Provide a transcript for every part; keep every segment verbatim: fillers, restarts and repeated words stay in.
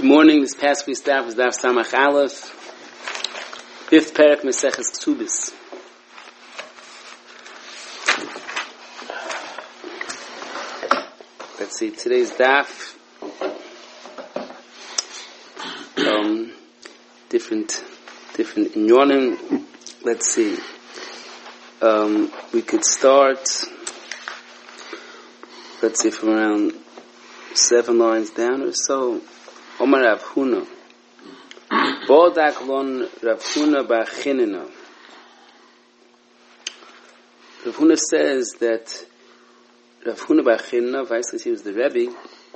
Good morning. This past week's daf is daf Samach Aleph, fifth parak Maseches Ksubis. Let's see, today's daf, um, different, different inyonim. Let's see, um, we could start, let's see, from around seven lines down or so. Omar Rav Huna, Bodak lon Rav Huna bar Chinina. Rav Huna says that Rav Huna bar Chinina, vice he was the Rebbe,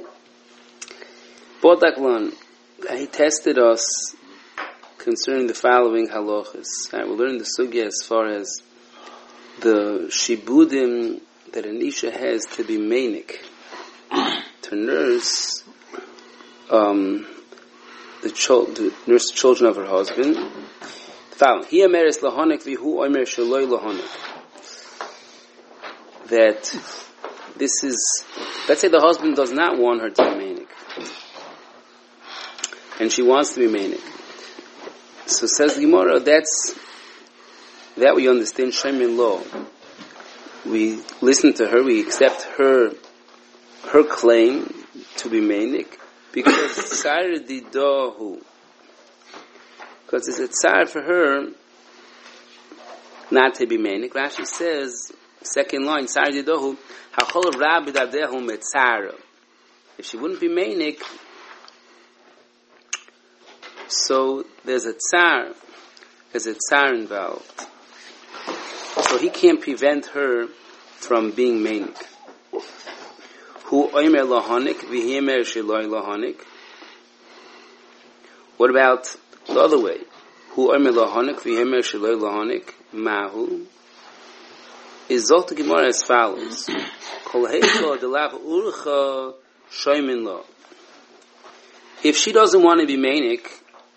Bodak lon, he tested us concerning the following halachas. Right, we'll learn the sugya as far as the shibudim that an isha has to be manic, to nurse Um, the, cho- to nurse the children of her husband. The following: He ameris lahonik vihu omer shaloi lahonik. That this is, let's say the husband does not want her to be manic, and she wants to be manic. So says the Gemara, that's that we understand Shemin law. We listen to her, we accept her her claim to be manic. Because tsar didahu, because it's a tsar for her not to be manic. Rashi says, second line, tsar didahu, hachol rabbi dadehu metzara. If she wouldn't be manic, so there's a tsar, there's a tsar involved. So he can't prevent her from being manic. Hu oimer lahonik, v'himer sheloi lahonik. What about the other way? Hu oimer lahonik, v'himer sheloi lahonik. Mahu. Is Zot Gemara as follows. Kol heiko delav urcha shoymin lo. If she doesn't want to be manic,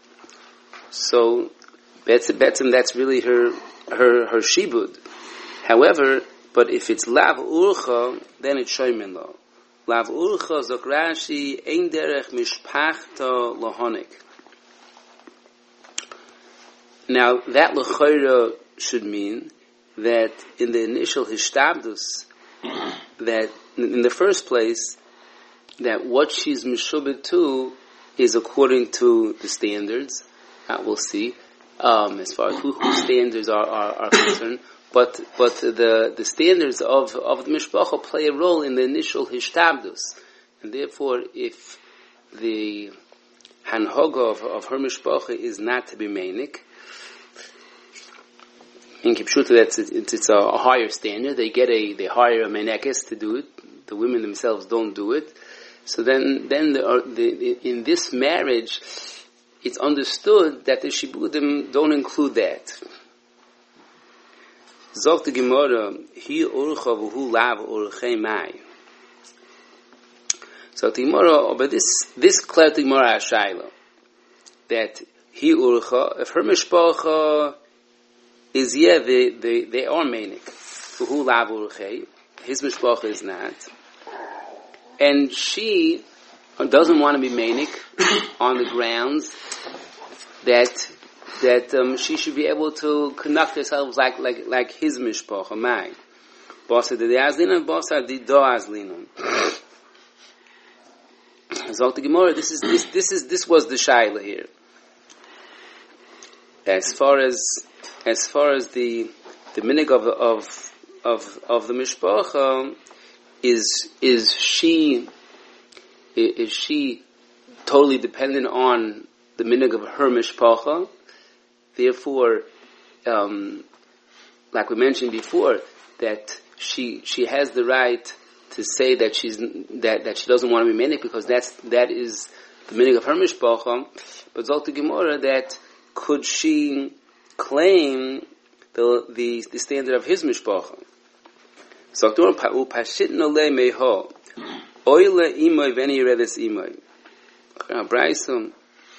so betzim, that's really her, her, her shibud. However, but if it's lav urcha, then it's shoymin lo. Lav urcha zok Rashi ein derech mishpachta lahonik. Now that l'chayra should mean that in the initial hishtabdus, that in the first place, that what she's mishubed to is according to the standards. That we'll see um, as far as who, whose standards are, are, are concerned. But but the the standards of, of the mishpacha play a role in the initial hishtabdus, and therefore, if the hanhoga of, of her mishpacha is not to be manic, in Kipshuta, that's it's, it's a higher standard. They get a they hire a menekes to do it. The women themselves don't do it. So then then the, the, in this marriage, it's understood that the shibudim don't include that. Zog the Gemara, he urcha v'hu lav urchei mai. So the Gemara, but this this clear the Gemara Ashayla, that he urcha, if her mishpacha is yeah, they they they are manic. V'hu lav urchei, his mishpacha is not, and she doesn't want to be manic on the grounds that. that um, she should be able to conduct herself like like like his mishpacha. Mai, basa de azlinon, basa de do azlinon. Zok the Gemara. This is this this is this was the shaila here. As far as as far as the the minig of of of of the mishpacha, is is she is she totally dependent on the minig of her mishpacha? Therefore, um, like we mentioned before, that she she has the right to say that she's that, that she doesn't want to be manic because that's that is the meaning of her mishpacha. But Zok the Gemara, that could she claim the the, the standard of his mishpacha? Zok the Gemara, upashit nolei meho oile imoy v'eni redes imoy. Brayson.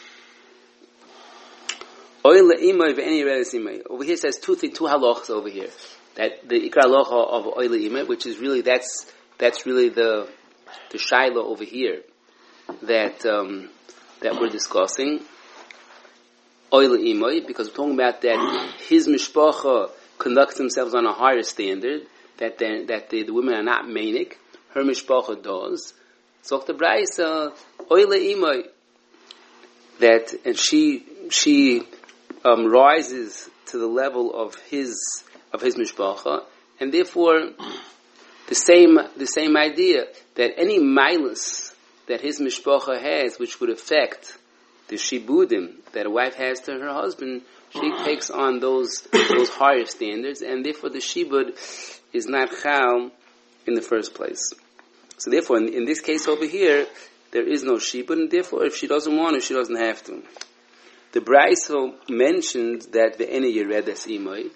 Over here it says two th- two halachas over here. That the ikra halacha of oile imay, which is really that's that's really the the shaila over here. That um, that we're discussing, Oile Imoy, because we're talking about that his mishpacha conducts themselves on a higher standard, that that the, the women are not manic, her mishpacha does. So the Braisa, Oile Imoy, that and she she um, rises to the level of his of his mishpacha, and therefore the same the same idea that any milus that his mishpacha has, which would affect the shibudim that a wife has to her husband, she takes on those those higher standards, and therefore the shibud is not chal in the first place. So therefore, in, in this case over here, there is no shibud, and therefore, if she doesn't want to, she doesn't have to. The Braiso mentioned that the ene yeredes imoy,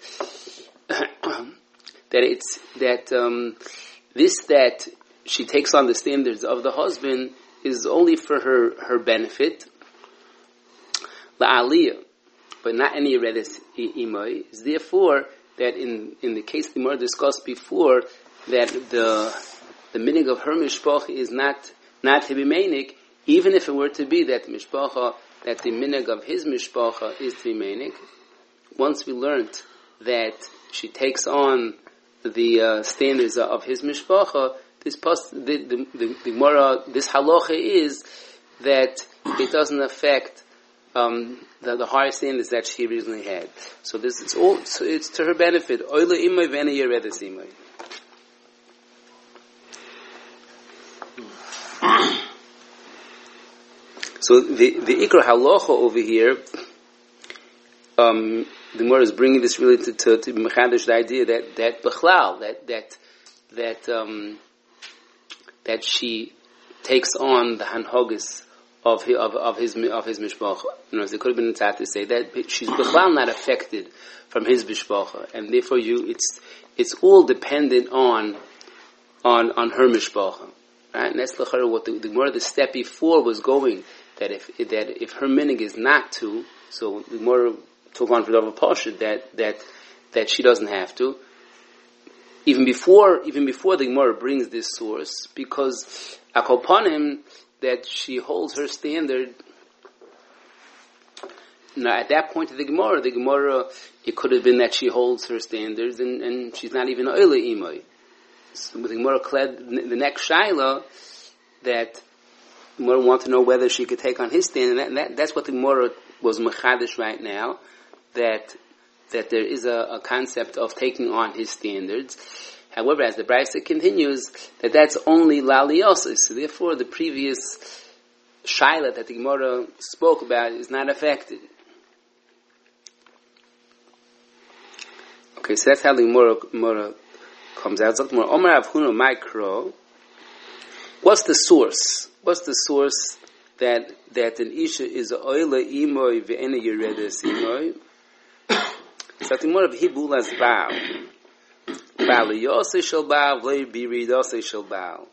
that it's that um, this that she takes on the standards of the husband is only for her her benefit. La'aliyah, but not any yeredes imoy, is therefore that in in the case the Gemara discussed before, that the the meaning of her mishpacha is not not to be manic, even if it were to be that mishpacha, that the minig of his mishpacha is to be manic. Once we learned that she takes on the uh, standards of his mishpacha, this post, the the the, the Gemara, this halacha is that it doesn't affect um, the, the higher standards that she originally had. So this is all. So it's to her benefit. Oile imay v'ene yeredes imay. So the the ikra halacha over here, um, the Gemara is bringing this really to to, to mechadish the idea that that bechlal, that that that um, that she takes on the hanhogis of his, of of his of his mishpacha. You know, it could have been intact to say that she's bechlal not affected from his mishpacha, and therefore you it's it's all dependent on on on her mishpacha. Right? And that's what the, the Gemara the step before was going. That if that if her minig is not to, so the Gemara took on for the Pasha that that that she doesn't have to. Even before even before the Gemara brings this source, because akopanim that she holds her standard. Now at that point of the Gemara, the Gemara it could have been that she holds her standards and, and she's not even oile imoy. So the Gemara clad the next shaila that the Gemara want to know whether she could take on his stand, and, that, and that, that's what the Gemara was mechadish right now, that that there is a, a concept of taking on his standards. However, as the Brisa continues, that that's only la'aliyos. So therefore, the previous shaila that the Gemara spoke about is not affected. Okay, so that's how the Gemara, Gemara comes out. Omar Avhuna Mikro. What's the source? What's the source that that an isha is a oila imoy ve'ena yeredes imoy? So the more of hibul as bow, bow liyose shel bow, v'lei biridose shel bow.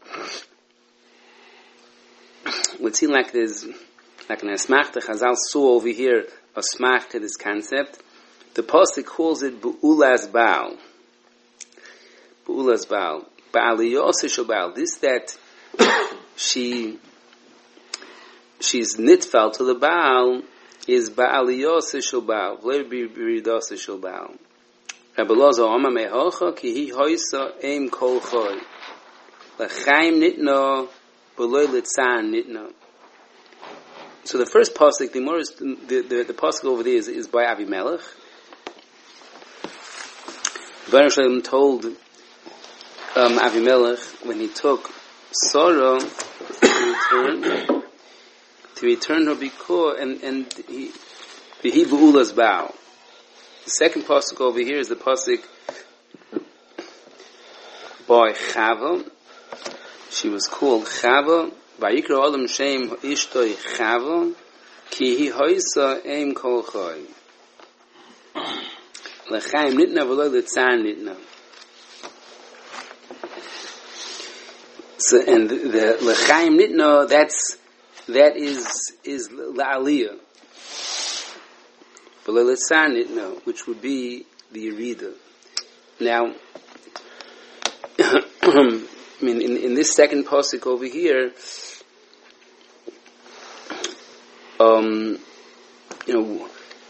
Would seem like there's like an asmachta Chazal saw over here a smach to this concept. The pasuk calls it bu'ulas bow, bu'ulas bow, bow liyose shel bow. This that she she's nitfal to the Baal is Ba'aliyos shel Baal, v'lei biridos shel Baal. Rabbi Lozo Oma mehocha ki hi hoisa eim kol choy l'chaim nitno b'loi litzan nitno. So the first pasuk, the more is the the, the pasuk over there is, is by Avimelech. Baruch Shalom told um, Avimelech when he took Sarah to return to return her bikor, and and he he bu'ulas bow. The second pasuk over here is the pasuk by Chava. She was called Chava. Vayikra olam shem ishtoi Chava ki hi hoisa eim kol choy lechaim nitna v'lo litzan nitna. So, and the, the lechaim nitna, that's that is is la'aliyah, but le'litzan nitna, which would be the yerida. Now, I mean, in, in this second pasuk over here, um, you know,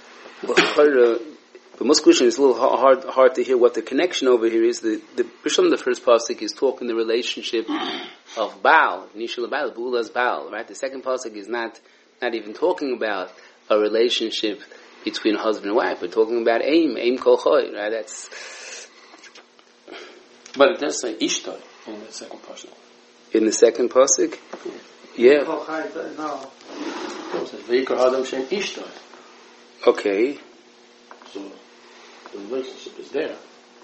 but most Christians, it's a little hard hard to hear what the connection over here is. The the Bishlam, the first pasuk, is talking the relationship of Baal, Nishal Baal, Bula's Baal, right? The second pasuk is not not even talking about a relationship between husband and wife. We're talking about aim, aim kol choy, right? That's. But it does say Ishtar in the second pasuk. In the second pasuk, yeah. No. It says V'yikra Adam Shem Ishtar. Okay. So the relationship is there.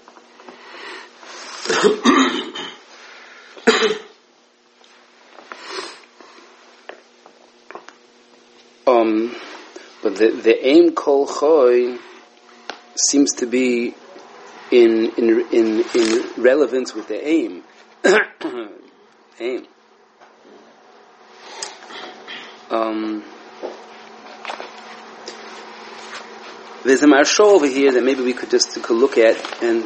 um, but the the aim kol choy seems to be in in in in relevance with the aim. aim. Um. There's a marsha over here that maybe we could just take a look at, and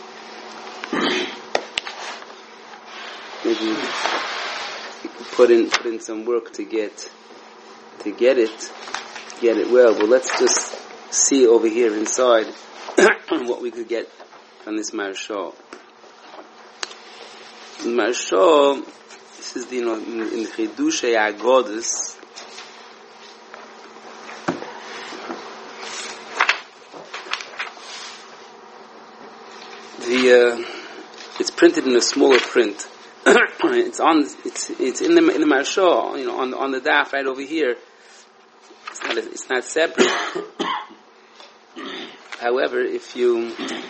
maybe we could put in put in some work to get to get it get it well. But let's just see over here inside what we could get from this marsha. The marsha, this is the, you know, in, in Chidushei Agodas. The uh, it's printed in a smaller print. it's on it's it's in the in the marsha, you know, on the, on the daf right over here. It's not a, it's not separate. However, if you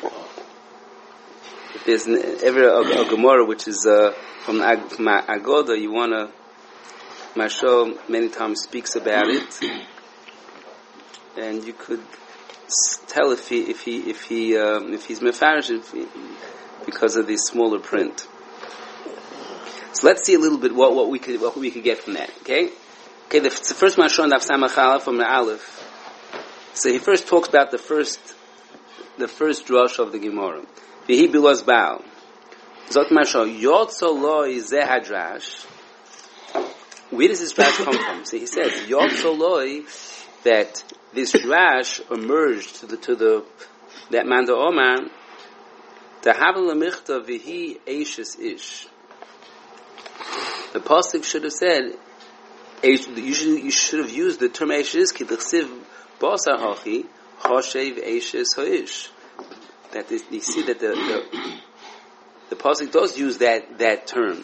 if there's an, ever a, a Gemara which is uh, from Ag, from Agoda, you wanna marsha many times speaks about it, and you could tell if he if he if he um, if he's mefarish because of the smaller print. So let's see a little bit what, what we could what we could get from that. Okay, okay. The, the first mashon daf samachala from the Aleph. So he first talks about the first the first drush of the Gemara. V'hi bilos Baal. Zot mashon yotzo loi zeh hadrash. Where does this drash come from? So he says yotzo loi, that this drash emerged to the to the that man the Omar, the havel michta v'hi eishes ish. The pasuk should have said, you should you should have used the term eishes ki d'chsiv basar hachi hashev eishes haish. That is, you see that the the, the pasuk does use that that term.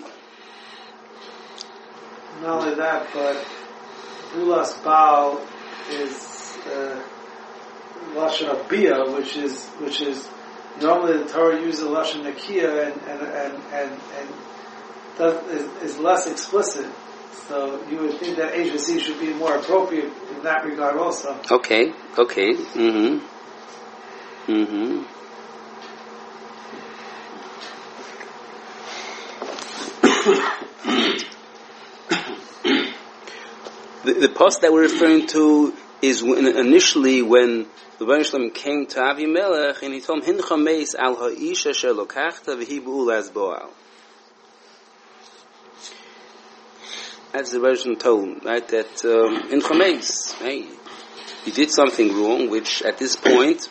Not only that, but Bulas Baal is uh, lashon of bia, which is which is normally the Torah uses lashon nakia, and and and and, and that is, is less explicit. So you would think that H S C should be more appropriate in that regard, also. Okay. Okay. Mm-hmm. Mm-hmm. The, the post that we're referring to is when, initially when the Rebbeinu Shalom came to Avimelech and he told him, "Hincha meis al ha'isha asher lokachta v'hi bu'ul az bo'al." As the Rebbeinu Shalom told him, right, that hincha meis, right, you did something wrong, which at this point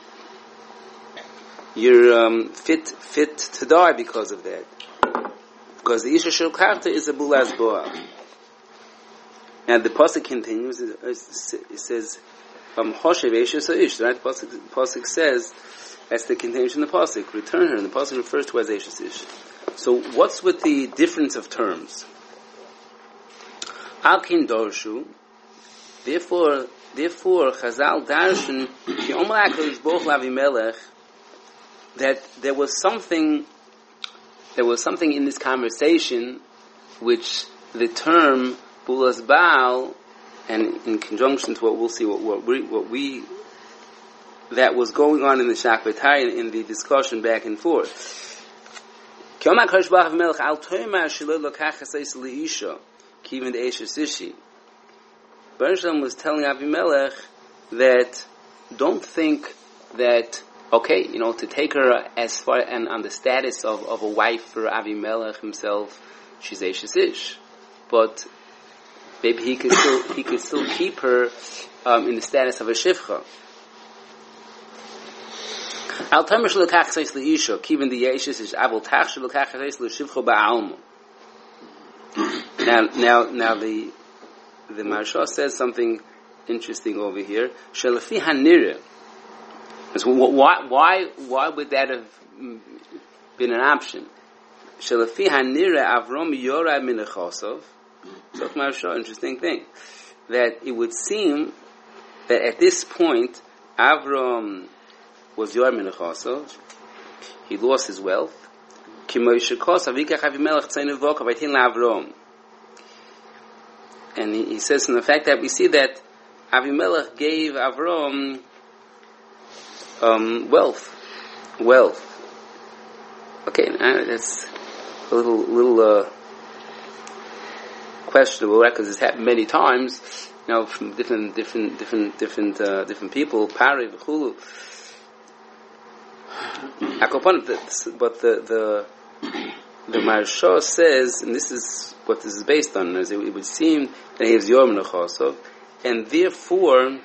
you're um, fit fit to die because of that, because the isha asher lokachta is a bu'ul az bo'al. And the pasuk continues. It says, "From Hoshev Eishes Haish." Right? The pasuk, pasuk says that's the continuation of the pasuk. Return her, and the pasuk refers to as Eishes Ish. So, what's with the difference of terms? Alkin Dorshu. Therefore, therefore, Chazal Darshan Ki Omer HaKadosh Baruch Hu Avimelech, that there was something, there was something in this conversation which the term Bulas Baal, and in conjunction to what we'll see, what, what we, what we, that was going on in the Shakvatari, in the discussion back and forth. Bereshit was telling Avimelech that don't think that, okay, you know, to take her as far and on the status of, of a wife for Avimelech himself, she's Eishes Ish. But maybe he could still he could still keep her um, in the status of a shivcha. Al tamer shlokach seis leisha, even the yeshis is abel tach shlokach seis leshivcha ba'alma. Now, now, now the the Maharsha says something interesting over here. Shelafi hanira. So why why why would that have been an option? Shelafi hanira Avram yorai min echosov. So Maharsha, interesting thing, that it would seem that at this point Avram was yorai min echosov. He lost his wealth. And he, he says in the fact that we see that Avimelech gave Avram um, wealth, wealth. Okay, uh, that's a little, little uh, questionable, right? Because it's happened many times, you know, from different, different, different, different, uh, different people. Pari, v'chulu. But the the the Maharsha says, and this is what this is based on, as it, it would seem that he has Yom Nechosov, and therefore,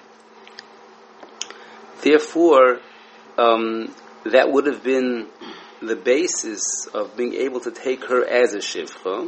therefore, um, that would have been the basis of being able to take her as a shivcha.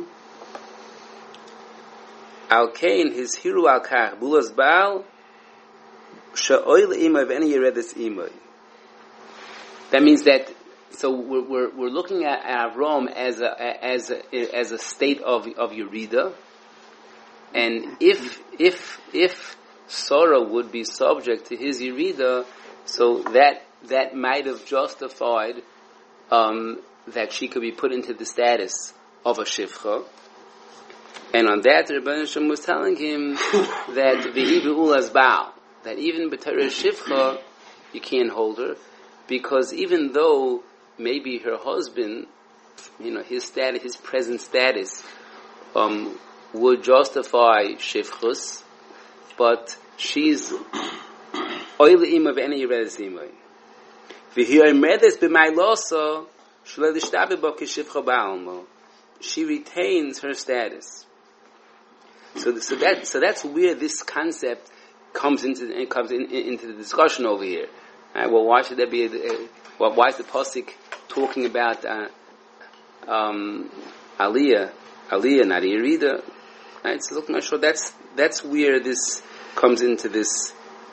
Al Kain, his hiru al kach bulas baal sha'oy le'imay v'eni yeredes imay. That means that. So we're we're, we're looking at Avram as a as a as a state of of Yerida, and if if if Sarah would be subject to his Yerida, so that that might have justified um, that she could be put into the status of a shivcha. And on that, Rebbeinu Shem was telling him that v'hi be'ulas baal, that even b'torah shivcha you can't hold her, because even though maybe her husband, you know, his status, his present status, um, would justify shivchus, but she's oil im of any yeredes imay. V'hi medes b'maylosa shelo l'shtabe bo k'shivcha ba'alma. She retains her status. So, so that, so that's where this concept comes into it comes in, in, into the discussion over here. Right, well, why should there be? A, a, well, why is the pasuk talking about uh, um, Aliyah, Aliyah, not Yerida? Right, so look, I'm not sure that's that's where this comes into this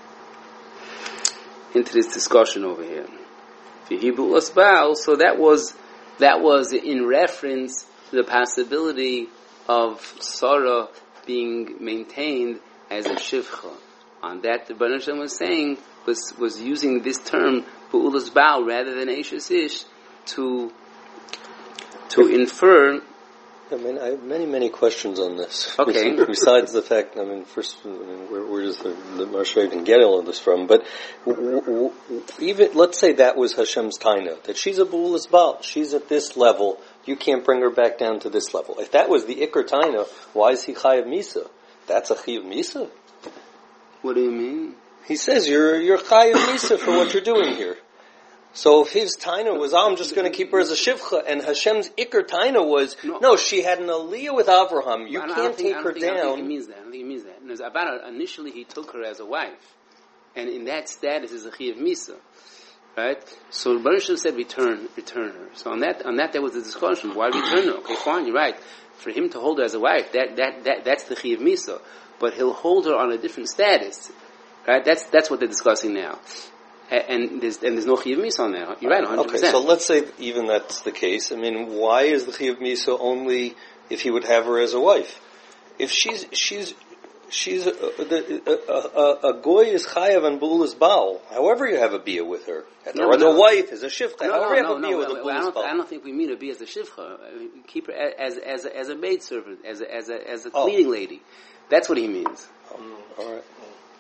into this discussion over here. So that was that was in reference to the possibility of Sarah being maintained as a shivcha. On that, the Rebbeinu Shem was saying was was using this term Be'ulas Baal rather than Eishes Ish to to infer. I mean, I have many, many questions on this. Okay. Besides the fact, I mean, first, I mean, where, where does the, the Maharsha even get all of this from? But w- w- even, let's say that was Hashem's taina, that she's a Be'ulas Baal, she's at this level, you can't bring her back down to this level. If that was the Iker taina, why is he Chayav Misa? That's a Chayav Misa? What do you mean? He says you're you're Chayav Misa for what you're doing here. So if his taina was, oh, I'm just going to keep her as a shivcha, and Hashem's Iker taina was, no, no, she had an aliyah with Avraham. You can't take her down. I don't think it means that. I don't think it means that. No, about initially he took her as a wife, and in that status is a Chayav Misa, right? So Rebbeinu Shem said, return, return her. So on that, on that there was a discussion. Why return her? Okay, fine, you're right. For him to hold her as a wife, that that that that's the Chayav Misa, but he'll hold her on a different status, right? That's that's what they're discussing now. And there's, and there's no Chayav Misa on there. You're right, one hundred percent. Okay, so let's say even that's the case. I mean, why is the Chayav Misa only if he would have her as a wife? If she's, she's, she's, a, a, a, a goy is Chayav and Be'ulas Baal. However you have a bia with her. No, or no. the wife is a Shivcha. No, However no, you have no, a bia no, with no, a well, I Be'ulas don't, Baal. I don't think we mean a bia as a Shivcha. I mean, keep her as, as, as a maid servant, as a, as a, as a oh. cleaning lady. That's what he means. Oh, all right.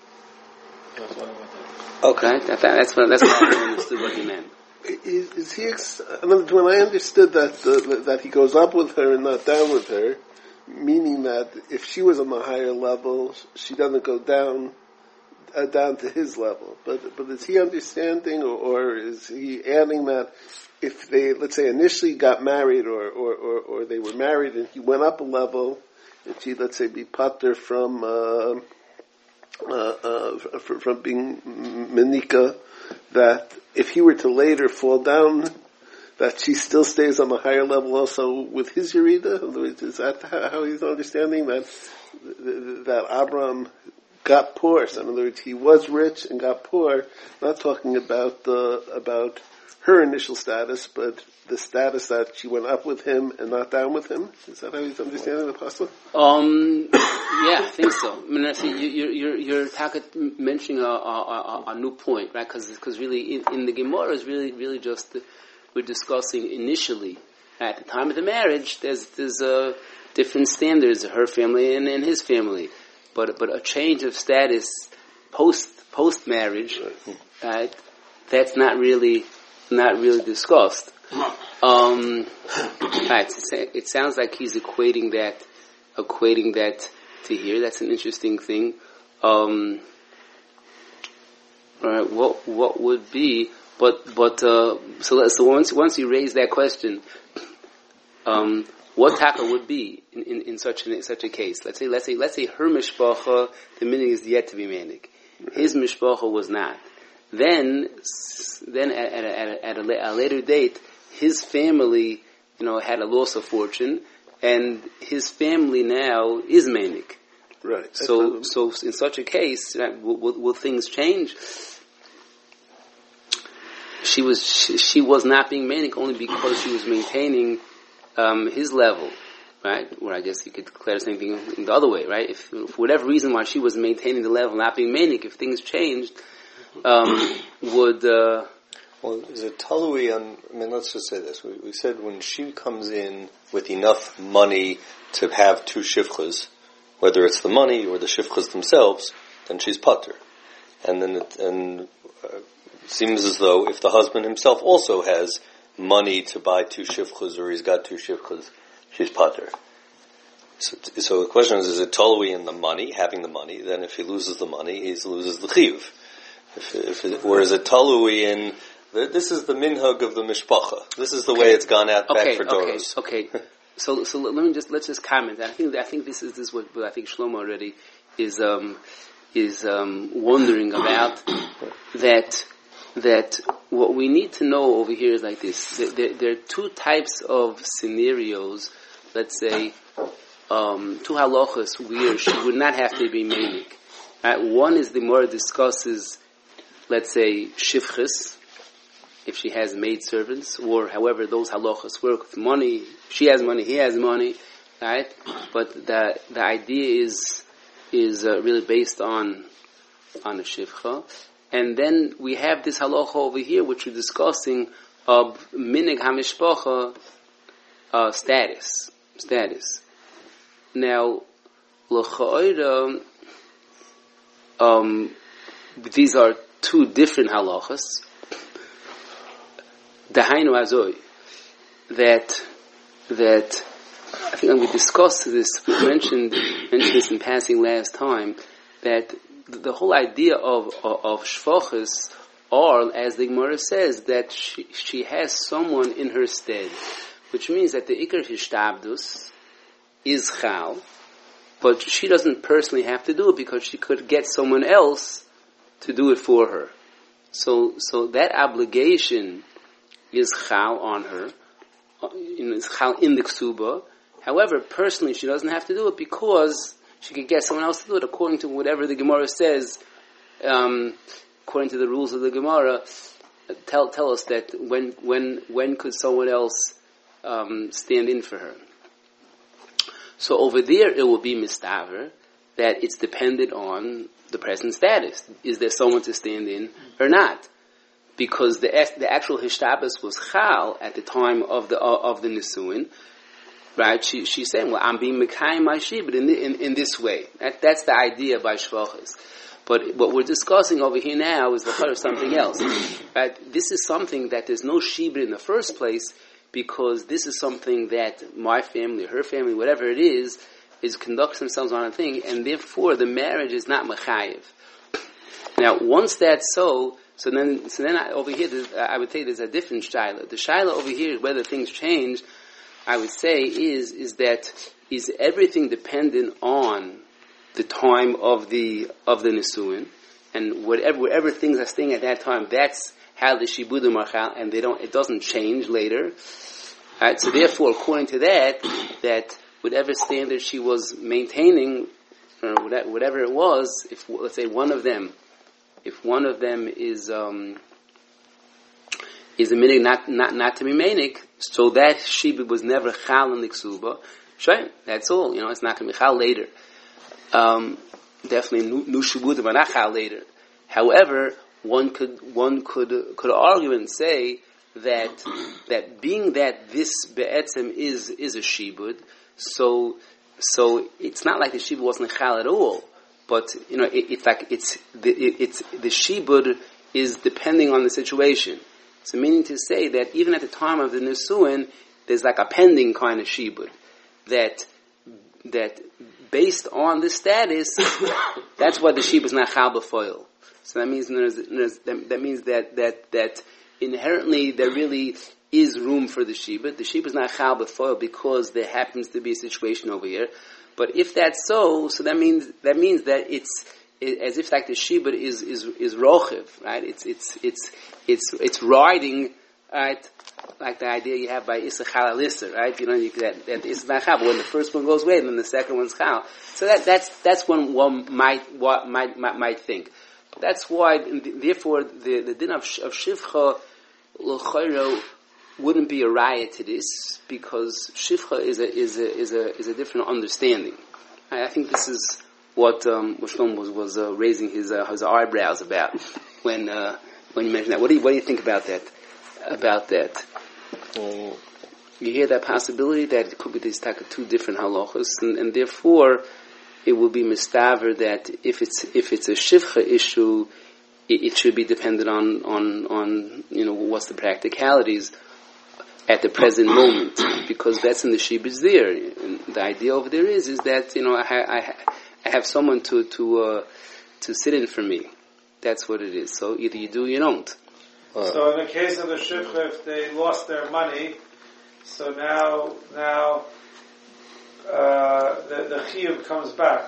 Okay, that, that, that's what that's what I understood what he meant. Is, is he? Ex- when I understood that uh, that he goes up with her and not down with her, meaning that if she was on the higher level, she doesn't go down uh, down to his level. But but is he understanding, or, or is he adding that if they, let's say, initially got married, or or, or, or they were married and he went up a level, and she, let's say, be pater from uh, uh, uh, from, from being menika, that if he were to later fall down, that she still stays on the higher level also with his Yerida? Is that how he's understanding that that Abraham got poor? So in other words, he was rich and got poor, not talking about the, about her initial status, but the status that she went up with him and not down with him. Is that how he's understanding the pasuk? Um, yeah, I think so. I mean, actually, you, you're, you're, you're mentioning a, a, a, a new point, right? Because really, in, in the Gemara is really, really just the, we're discussing initially at the time of the marriage. There's there's uh, different standards, her family and, and his family, but but a change of status post post marriage, right? That's not really not really discussed. Um, right. It sounds like he's equating that equating that to here. That's an interesting thing. Um, all right. What what would be? But but uh, so so once once you raise that question, um, what taka would be in, in, in such a, in such a case? Let's say let's say let's say her mishpacha, the meaning is yet to be manik. His mishpacha was not. Then then at, at, a, at a, a later date, his family, you know, had a loss of fortune, and his family now is manik. Right. So so in such a case, right, will, will, will things change? She was she, she was not being manic only because she was maintaining um, his level, right? Or I guess you could declare the same thing in the other way, right? If for whatever reason why she was maintaining the level, not being manic, if things changed, um, would uh, well, is it talui on? I mean, let's just say this: we, we said when she comes in with enough money to have two shifchas, whether it's the money or the shifchas themselves, then she's pater, and then it, and. Uh, Seems as though if the husband himself also has money to buy two shivchas or he's got two shivchas, she's pater. So, so the question is, is it tolui in the money, having the money? Then if he loses the money, he loses the chiyuv. If, if it, or is it tolui in, the, this is the minhag of the mishpacha. This is the okay. way it's gone out okay, back for doros. Okay, okay. So, so let me just, let's just comment. I think, I think this is, this is what, what I think Shlomo already is, um, is, um, wondering about, that, that what we need to know over here is like this. There, there are two types of scenarios, let's say, um, two halachas where she would not have to be manic. Right? One is the more discusses, let's say, shivchis, if she has maid servants, or however those halachas work with money. She has money, he has money, right? But the the idea is is uh, really based on on a shivcha. And then we have this halacha over here, which we're discussing, of minig hamishpacha uh, status. Status. Now, l'cha'ira, um, these are two different halachas. Dahainu azoi, that that I think we discussed this. We mentioned mentioned this in passing last time. That the whole idea of of, of shvachas are, as the Gemara says, that she she has someone in her stead, which means that the ikar hishtabdus is chal, but she doesn't personally have to do it because she could get someone else to do it for her. So so that obligation is chal on her, is chal in the ksuba. However, personally, she doesn't have to do it because she could get someone else to do it according to whatever the Gemara says, um, according to the rules of the Gemara. Tell tell us that when when when could someone else um, stand in for her? So over there, it will be mistaver that it's dependent on the present status. Is there someone to stand in or not? Because the the actual hishtabas was chal at the time of the of the nisuin. Right, she she's saying, well, I'm being mekayim my shibud in, in in this way. That that's the idea by shvachas. But what we're discussing over here now is the of something else. Right, this is something that there's no shibud in the first place because this is something that my family, her family, whatever it is, is conducts themselves on a thing, and therefore the marriage is not mechayiv. Now, once that's so, so then so then I, over here I would say there's a different shaila. The shaila over here is whether things change. I would say is is that is everything dependent on the time of the of the nisuin, and whatever whatever things are staying at that time, that's how the shibudim are chal, and they don't it doesn't change later. Right? So therefore, according to that, that whatever standard she was maintaining, or whatever it was, if let's say one of them, if one of them is um, is a minig not not not to be manik, so that shibud was never chal in the ksuba. Sure, that's all. You know, it's not going to be chal later. Um, definitely, new shibudim are not chal later. However, one could one could could argue and say that that being that this be'etzem is is a shibud, so so it's not like the shibud wasn't chal at all. But you know, it, it's like it's the it, it's the shibud is depending on the situation. So meaning to say that even at the time of the nisuin, there's like a pending kind of shibud that that based on the status, that's why the shibud is not chal b'foil. So that means there's, there's, that means that that that inherently there really is room for the shibud. The shibud is not chal b'foil because there happens to be a situation over here. But if that's so, so that means that means that it's it, as if like the shibud is is is rochiv, right? It's it's it's it's it's riding, right? Like the idea you have by Issa Chal Alissa, right? You know, you, that, that Issa not Chal, but when the first one goes away, then the second one's Chal. So that that's that's when one might what might might, might think. That's why, therefore, the the din of, of Shivcha l'chayro wouldn't be a riot to this, because Shivcha is a is a is a is a different understanding. I, I think this is what um, what Shlomo was was uh, raising his uh, his eyebrows about when uh, when you mentioned that. What do you what do you think about that? About that? Um, you hear that possibility that it could be these type of two different halachos, and, and therefore it will be mistaver that if it's if it's a shivcha issue, it, it should be dependent on on on you know what's the practicalities at the present moment, because that's in the shibud there. And the idea over there is is that you know I I, I have someone to to uh, to sit in for me. That's what it is. So either you do or you don't. Uh, so in the case of the shivcha, if they lost their money, so now now uh, the the chiyuv comes back.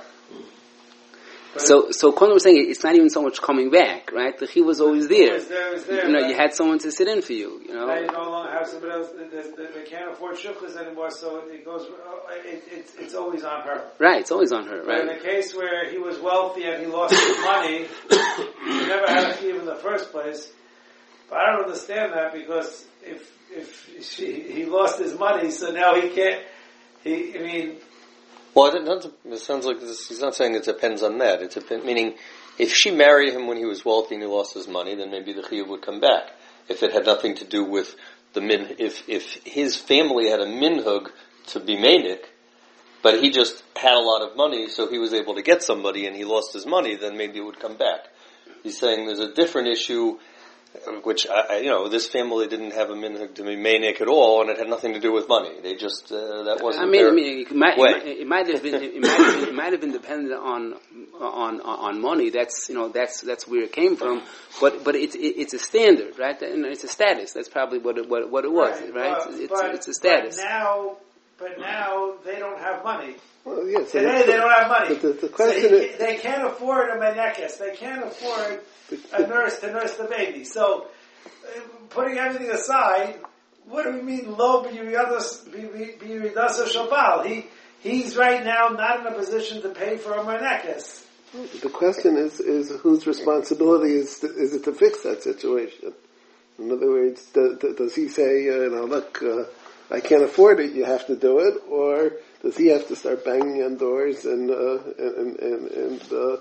But so so Conor was saying it's not even so much coming back, right? The chiyuv was always there. It was there, it was there. You know, you had someone to sit in for you. You know, now you no longer have somebody else. They, they, they can't afford shivchas anymore, so it goes. It, it, it's always on her. Right, it's always on her. Right. But in the case where he was wealthy and he lost his money, he never had a chiyuv in the first place. But I don't understand that, because if if she, he lost his money, so now he can't. He, I mean, well, it, doesn't, it sounds like this, he's not saying it depends on that. It's a, meaning, if she married him when he was wealthy and he lost his money, then maybe the chiyuv would come back. If it had nothing to do with the min, if if his family had a minhug to be manik, but he just had a lot of money, so he was able to get somebody, and he lost his money, then maybe it would come back. He's saying there's a different issue. Which, I, you know, this family didn't have a minhag to be maniac at all, and it had nothing to do with money. They just, uh, that wasn't I mean, their I mean, it might, way. It might, it might have been, it might have been, it might have been dependent on, on, on money. That's, you know, that's, that's where it came from. But, but it's, it, it's a standard, right? And it's a status. That's probably what it, what, what it was, right? right? But, it's, but, it's a status. But now, but now they don't have money. Well, yes, so Today they don't have money. The, the question so he, is, they can't afford a menekes. They can't afford a nurse to nurse the baby. So, putting everything aside, what do we mean lo b'yiridasa shabal? He he's right now not in a position to pay for a menekes. the question is is whose responsibility is to, is it to fix that situation? In other words, do, do, does he say, uh, you know, look, uh, I can't afford it, you have to do it, or does he have to start banging on doors and uh, and and, and uh,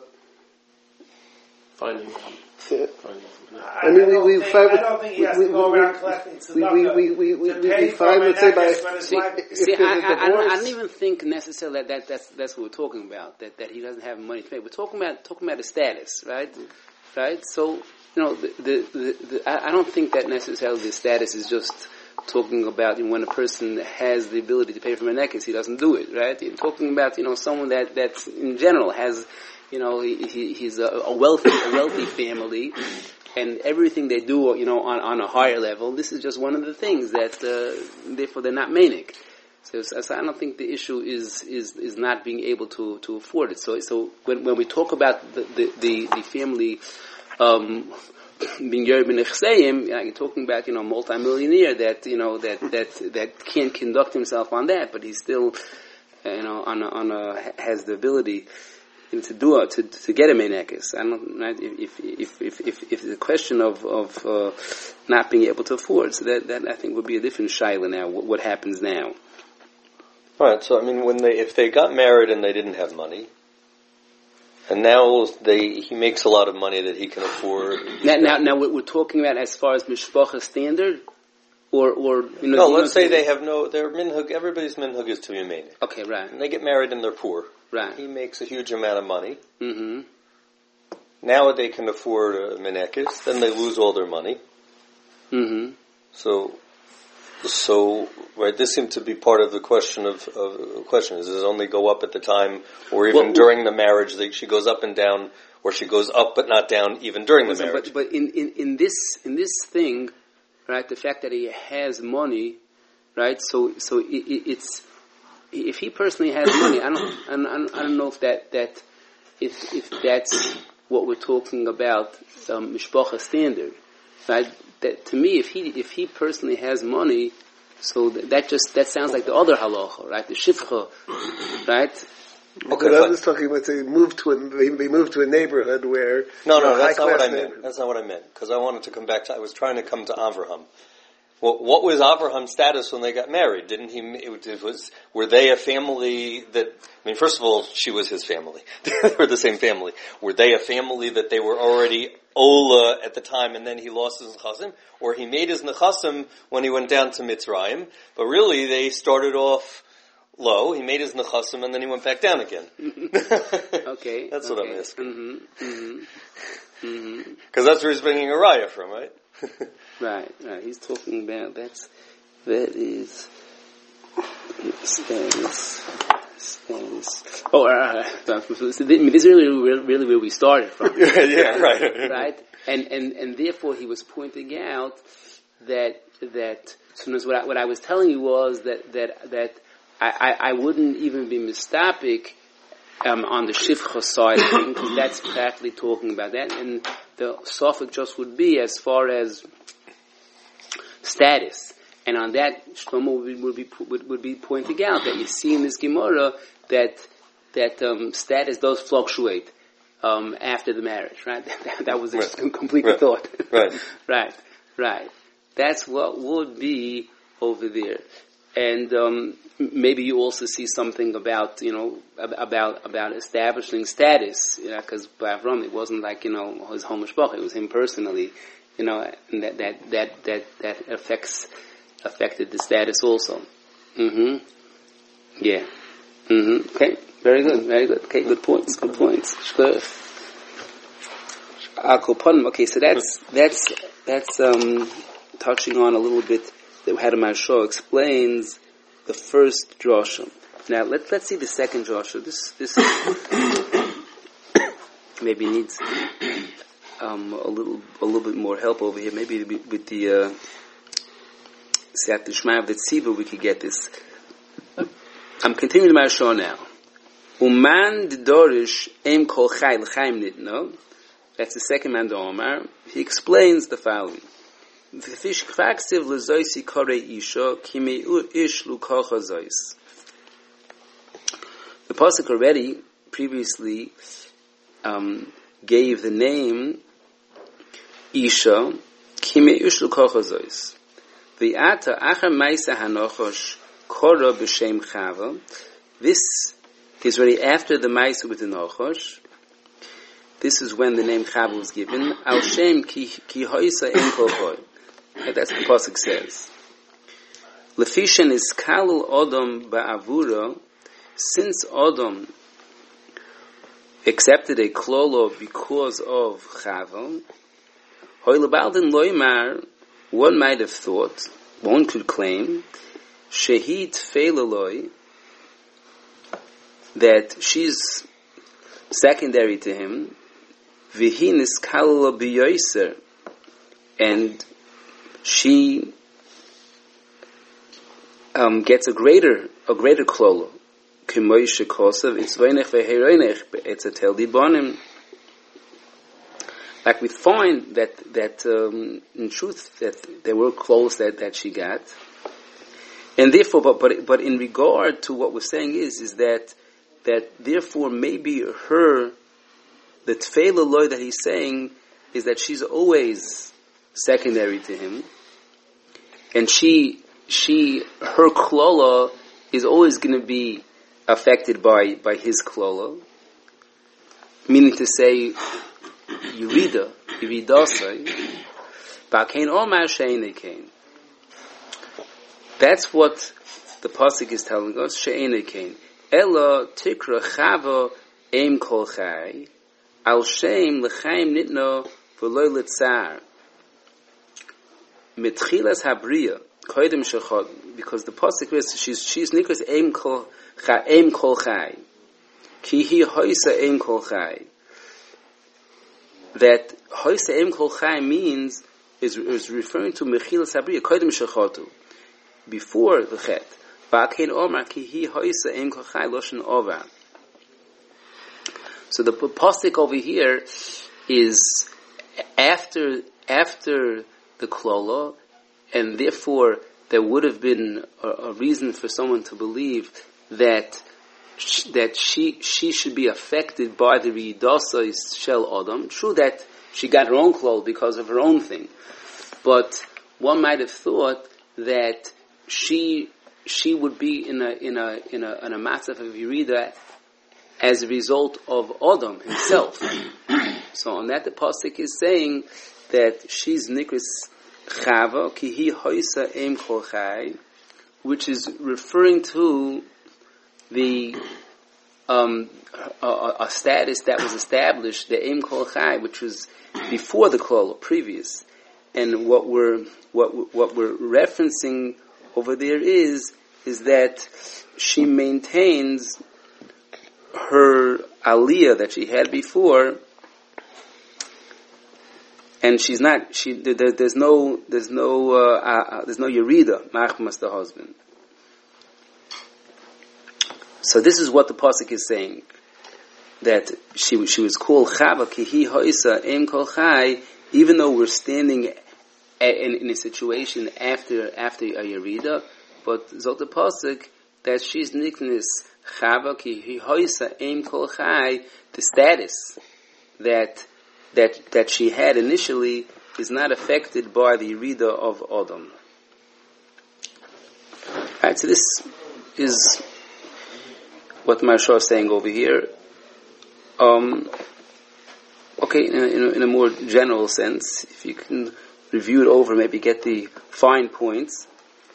Finding. yeah. Finding. I, I mean, I don't we, we think, find, I don't think he has we, to go we, around collecting tzedakah we, we, we, we, to we, pay we for find, a let's say, by, menekes when his See, wife. if see I, there's a I, I, don't, I divorce- don't even think necessarily that, that that's that's what we're talking about. That that he doesn't have money to pay. We're talking about talking about a status, right? Right. So you know, the the, the, the I, I don't think that necessarily the status is just talking about, you know, when a person has the ability to pay for menekes, he doesn't do it, right? You're talking about, you know, someone that that in general has, you know, he, he, he's a, a wealthy a wealthy family. And everything they do, you know, on, on a higher level, this is just one of the things that, uh, therefore they're not manic. So, so I don't think the issue is, is, is not being able to, to afford it. So so when when we talk about the the, the, the family um, being Yerub and Nechseim, you're talking about, you know, a multimillionaire that, you know, that, that, that can't conduct himself on that, but he's still, you know, on a, on a, has the ability to do it, to, to get a menekes. I don't know if, if, if, if, if the question of, of, uh, not being able to afford, so that, that I think would be a different shaila now, what, what happens now. Right, so I mean, when they, if they got married and they didn't have money, and now they, he makes a lot of money that he can afford. Now, now, now we're talking about as far as mishpacha standard, or, or, you know. No, you let's know, say they have no, their minhag, everybody's minhag is to be made. Okay, right. And they get married and they're poor. Right. He makes a huge amount of money. Mm-hmm. Now they can afford a menekes, then they lose all their money. Mm-hmm. So, so, right, this seemed to be part of the question of, of question. Does it only go up at the time, or even well, during the marriage, they, she goes up and down, or she goes up but not down even during the marriage? But, but in, in, in this, in this thing, right, the fact that he has money, right, so, so it, it, it's, if he personally has money, I don't, I don't, I don't know if that, that, if, if that's what we're talking about, um, mishpacha standard, right? That, to me, if he, if he personally has money, so that, that just, that sounds like the other halacha, right? The shifcha, right? Okay, but I was talking about they moved to a, they, they moved to a neighborhood where no, no, that's not what I neighborhood. meant. That's not what I meant because I wanted to come back to. I was trying to come to Avraham. Well, what was Avraham's status when they got married? Didn't he? It was were they a family that? I mean, first of all, she was his family. They were the same family. Were they a family that they were already Ola at the time, and then he lost his nechasim, or he made his nechasim when he went down to Mitzrayim? But really, they started off low. He made his nechasim, and then he went back down again. Okay, that's okay. what I'm asking. Mm-hmm. Mm-hmm. Mm-hmm. Because that's where he's bringing a raya from, right? Right, right. He's talking about that's that is stands stands. Oh, uh, this is really, really, really where we started from. yeah, yeah, right, right. And and and therefore he was pointing out that that sometimes what I, what I was telling you was that that that I, I, I wouldn't even be mistopic um, on the shifcha side of things, because that's practically talking about that, and the suffix just would be as far as status, and on that Shlomo would be, would be would, would be pointing out that you see in this Gemara that that um, status does fluctuate um, after the marriage, right? that, that was right. a complete right. thought, right? right, right. That's what would be over there, and um, maybe you also see something about you know about about establishing status, you know, because by Avram it wasn't like you know his home mishpacha, it was him personally. You know, and that, that, that, that, that affects, affected the status also. Mm-hmm. Yeah. Mm-hmm. Okay. Very good. Very good. Okay. Good points. Good points. Okay. So that's, that's, that's, um, touching on a little bit that we had in my show explains the first drasha. Now let's, let's see the second drasha. This, this maybe needs, Um, a little, a little bit more help over here. Maybe with the uh, Siyat D'Shmaya of the Tziva, we could get this. I'm continuing my show now. Uman Dorish Em Kol Chai L'Chaim Nidno. That's the second man to Omar. He explains the following: V'fish kvaksiv l'zoisi korei isha kimei ish lukocha zois. The pasuk already previously um, gave the name Isha Kime Ishlu Kochazois. The Ata Achar Maisa Hanochosh Kora B'Shem Chava. This is already after the Maisa with the Nochosh. This is when the name Chava was given. Al Shem Ki Hoisa Em Kochoi. That's what the pasuk says. Lefishen is Kalul Odom Ba'avura. Since Odom accepted a klolo because of Chava, Hoylabaldin Loimar, one might have thought, one could claim, Shehit Feilaloi, that she's secondary to him, Vihinis Kalala Biyoiser, and she um, gets a greater a greater klolo. K'moishe kosav, it's veinech ve'heroinech, it's a tel dibonim. Like we find that, that, um, in truth, that there were clothes that, that she got. And therefore, but, but, but in regard to what we're saying is, is that, that therefore maybe her, the tefillah loy that he's saying is that she's always secondary to him. And she, she, her klola is always going to be affected by, by his klola. Meaning to say, Yerida, Yeridasai, Ba'kein Omar She'enei Kein. That's what the pasuk is telling us. She'enei Kein. Ela tikra chava eim kol chai, al shem l'chaim nitno v'loy l'tzar. Mitchilas habriya, koydem shechod, because the pasuk is, she's, she's nikras eim kol chai, eim kol chai. Ki hi hoisa eim kol chai. That hoisa eim kol chai means, is, is referring to Mechilas habriya, koydem shechodu. Before the chet. Ba'kein omar ki hi hoisa eim kol chai loshen ova. So the pasuk over here is after, after the klola, and therefore there would have been a, a reason for someone to believe that sh- that she she should be affected by the Ridasa Shel Adam. True that she got her own klola because of her own thing, but one might have thought that she she would be in a in a in a in a matzah of Yerida as a result of Adam himself. So on that the pasuk is saying that she's nikris chava ki hi hoisa eim kol chai, which is referring to the um, a, a status that was established, the eim kol chai, which was before the klol, previous. And what we're what what we're referencing over there is is that she maintains her aliyah that she had before. And she's not. She there, there's no. There's no. Uh, uh, there's no yerida. Machmas the husband. So this is what the pasuk is saying, that she she was called Chava Kihi Hoisa Em Kol Chai, even though we're standing a, in, in a situation after after a yerida, but zot the pasuk that she's nickness Chava Kihi Hoisa Em Kol Chai, the status that. that that she had initially is not affected by the Yerida of Adam. Alright, so this is what Maharsha is saying over here. Um, okay, in a, in, a, in a more general sense, if you can review it over, maybe get the fine points.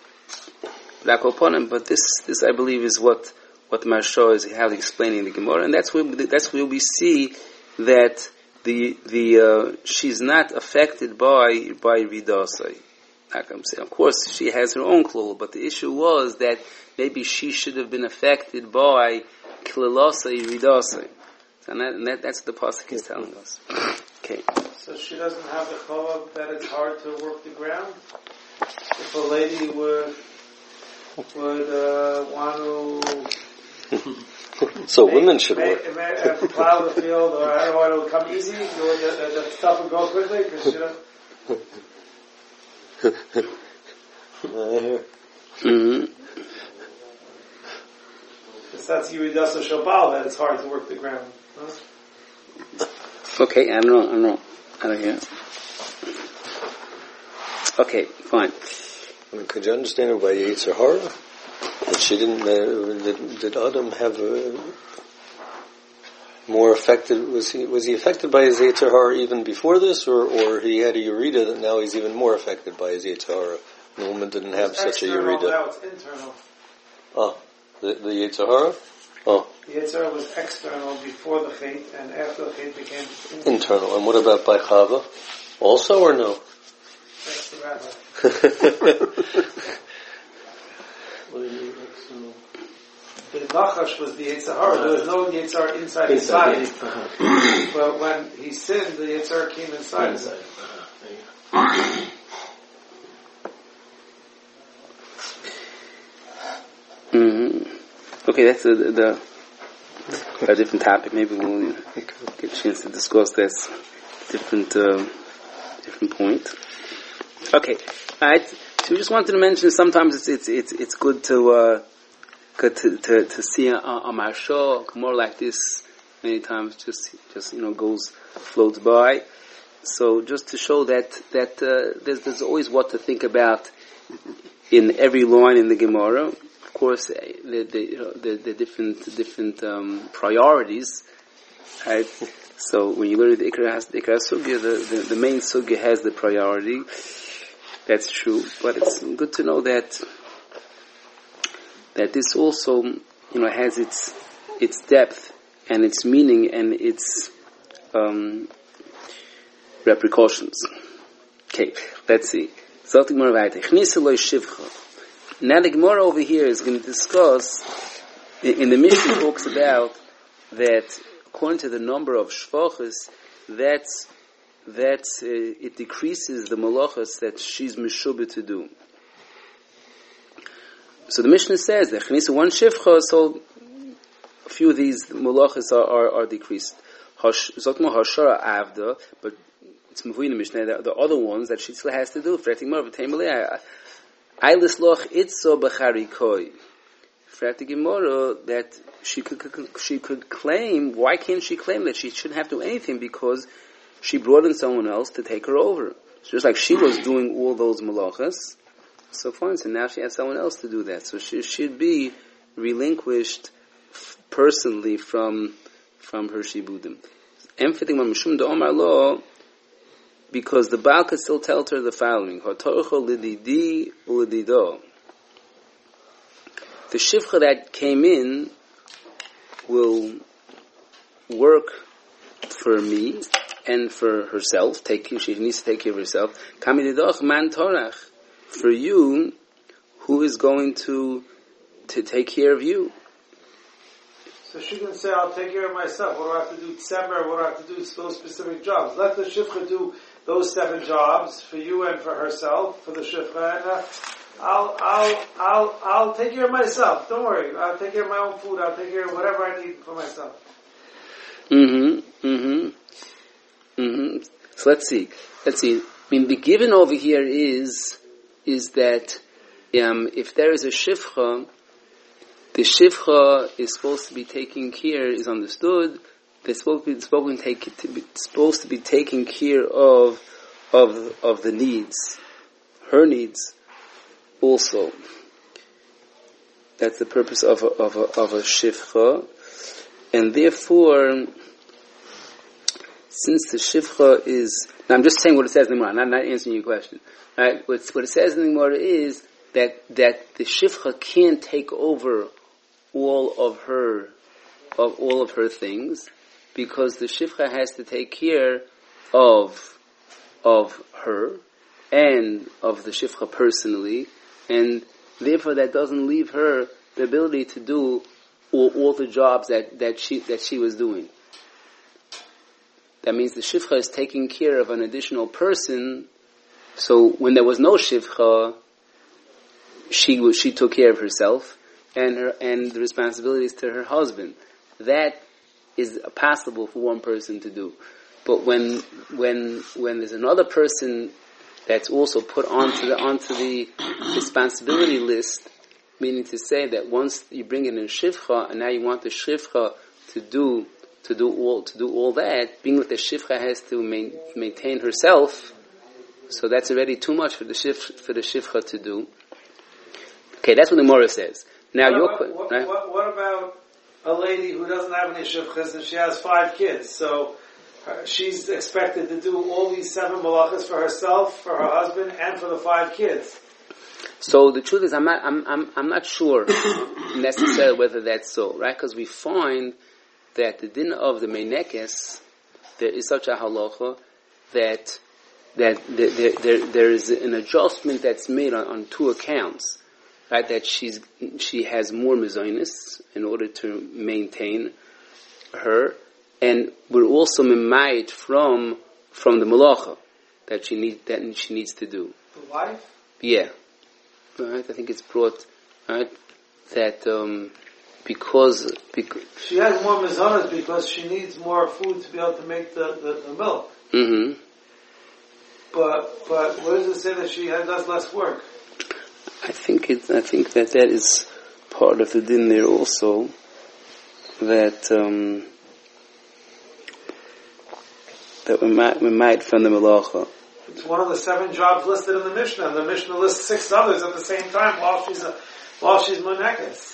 But this, this I believe is what what Maharsha is how he's explaining the Gemara, and that's where that's where we see that. The the uh, she's not affected by by Ridasai. Like I'm saying, of course she has her own klul, but the issue was that maybe she should have been affected by Klilasai Ridasai. So and that, and that, that's what the pasuk is telling us. Okay. So she doesn't have the cholov that it's hard to work the ground. If a lady would would uh, want to. So make, women should make, work. Make, uh, plow the field, or I don't know, it will come easy. The, the, the stuff will go quickly because you know. Mm-hmm. That's Yeridasa Shabal that it's hard to work the ground. Huh? Okay, I don't know. I don't know. I don't hear. Okay, fine. I mean, could you understand it by Yetzer Hara? That she didn't, uh, did, did Adam have a more affected, was he, was he affected by his Yetzer Hara even before this, or, or he had a Yerida that now he's even more affected by his Yetzer Hara? The woman didn't have it's such a external, Yerida. Now it's internal. Oh, the, the Yetzer Hara? Oh. The Yetzer Hara was external before the Chet, and after the Chet became internal. Internal. And what about by Chava? Also or no? That's the rabbi. The Nachash was the Yetzer Hara. There was no Yetzer Hara inside his body. But when he sinned, the Yetzer Hara came inside his body. Mm-hmm. Okay, that's a, the, a different topic. Maybe we'll get a chance to discuss that different, uh, different point. Okay, alright. So we just wanted to mention sometimes it's it's it's, it's good to uh, good to, to to see a, a marsha more like this. Many times, just just you know goes floats by. So just to show that that uh, there's there's always what to think about in every line in the Gemara. Of course, the the you know, the, the different different um, priorities. Right? So when you learn the Ikra Ikra Sugya, the, the the main Sugya has the priority. That's true, but it's good to know that that this also you know has its its depth and its meaning and its um, repercussions. Okay, let's see. Now the Gemara over here is going to discuss, in the Mishnah talks about that according to the number of shvachas, that's, that's, uh, it decreases the malachas that she's meshubah to do. So the Mishnah says that chnisa one shivcha, so a few of these malachas are, are, are decreased. Zotmo hashara avda, but it's moving in the Mishnah. The, the other ones that she still has to do. Frating more of a temelei. Eilis loch itzo b'charikoi. Frating Gemara that she could, could she could claim. Why can't she claim that she shouldn't have to do anything because she brought in someone else to take her over? So just like she was doing all those malachas, so fine. So now she has someone else to do that. So she should be relinquished personally from from her shibudim. Emphating on mishum de omar lo, because the Baal could still tell her the following: Hatorcho lididi ulidido. The shivcha that came in will work for me and for herself. Take she needs to take care of herself. Kamididoch man torach, for you, who is going to to take care of you? So she can say, I'll take care of myself. What do I have to do? December, what do I have to do? Those specific jobs. Let the shivcha do those seven jobs for you and for herself, for the shivcha, and uh, I'll, I'll, I'll, I'll take care of myself. Don't worry. I'll take care of my own food. I'll take care of whatever I need for myself. Mm-hmm. Mm-hmm. Mm-hmm. So let's see. Let's see. I mean, the given over here is, is that, um, if there is a shivcha, the shivcha is supposed to be taking care, is understood, they're supposed to be, supposed to, take, to be, supposed to be taking care of, of, of the needs, her needs also. That's the purpose of a, of a, of a shivcha. And therefore, since the shivcha is, now I'm just saying what it says in the Gemara, I'm not answering your question. Right? What, what it says in the Gemara is that, that the shivcha can't take over all of her, of all of her things, because the shivcha has to take care of, of her, and of the shivcha personally, and therefore that doesn't leave her the ability to do all, all the jobs that, that she, that she was doing. That means the shivcha is taking care of an additional person, so when there was no shivcha, she was, she took care of herself, and her, and the responsibilities to her husband. That is possible for one person to do. But when, when, when there's another person that's also put onto the, onto the responsibility list, meaning to say that once you bring in a shivcha, and now you want the shivcha to do, to do all, to do all that, being that the shivcha has to main, maintain herself, so that's already too much for the shif, for the shivcha to do. Okay, that's what the Gemara says. Now, what your about, what, right? what, what about a lady who doesn't have any shivchas and she has five kids? So uh, she's expected to do all these seven malachas for herself, for her husband, and for the five kids. So the truth is, I'm not, I'm, I'm, I'm not sure necessarily whether that's so, right? Because we find that the din of the meinekes, there is such a halacha that that there, there, there, there is an adjustment that's made on, on two accounts. Right, that she's she has more mezainis in order to maintain her, and we're also memayit from from the malacha that she need that she needs to do. The wife? Yeah, right. I think it's brought right that um, because, because she has more mizonos because she needs more food to be able to make the, the, the milk. mm-hmm. But but what does it say that she has, does less work? I think it. I think that that is part of the din there also. That um, that we might we might find the melacha. It's one of the seven jobs listed in the Mishnah. The Mishnah lists six others at the same time while she's a, while she's monekes.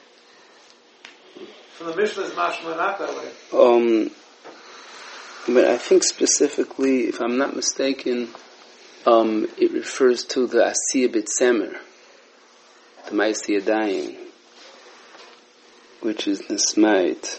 From the Mishnah is mashma not that way. Um, but I think specifically, if I'm not mistaken, um, it refers to the Asiyah Bit Semer, the Ma'aseh Yadayim, which is Nismait.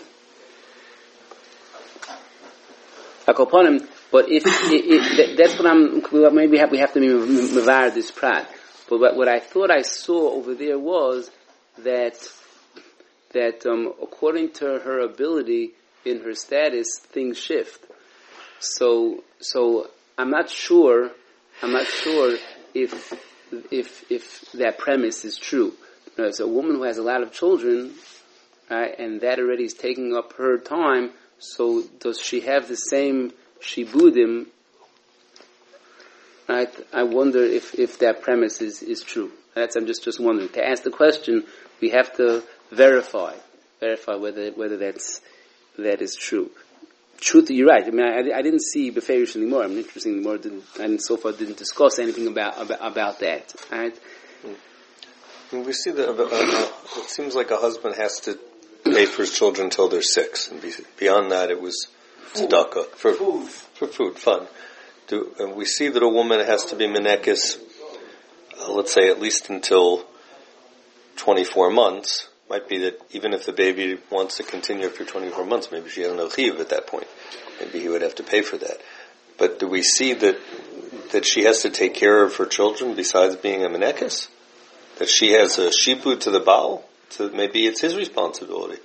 Akoponim, but if, it, it, that's what I'm, maybe we have, we have to be mevar this prat. But what, what I thought I saw over there was that, that um, according to her ability in her status, things shift. So, so I'm not sure, I'm not sure if, if, if that premise is true. You know, it's a woman who has a lot of children, right, and that already is taking up her time. So does she have the same shibudim? Right? I wonder if, if that premise is, is true. That's I'm just, just wondering. To ask the question, we have to verify verify whether whether that's that is true. Truth, you're right. I mean, I, I didn't see Beferish anymore. I'm interested anymore. Didn't, and so far didn't discuss anything about about, about that. Right? And we see that uh, uh, it seems like a husband has to pay for his children until they're six, and be, beyond that, it was tzedakah for food. For food, fun. Do, and we see that a woman has to be menekes, uh, let's say at least until twenty-four months. Might be that even if the baby wants to continue for twenty-four months, maybe she has no chiv at that point. Maybe he would have to pay for that. But do we see that that she has to take care of her children besides being a menekes? That she has a shipud to the baal? So maybe it's his responsibility.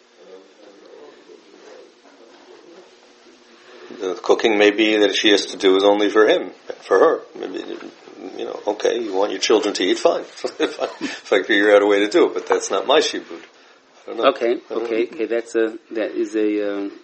The cooking maybe that she has to do is only for him, for her. Maybe, you know, okay, you want your children to eat, fine. if, I, if I figure out a way to do it, but that's not my shibud. I don't know. Okay, don't okay, know. okay. That's a that is a um,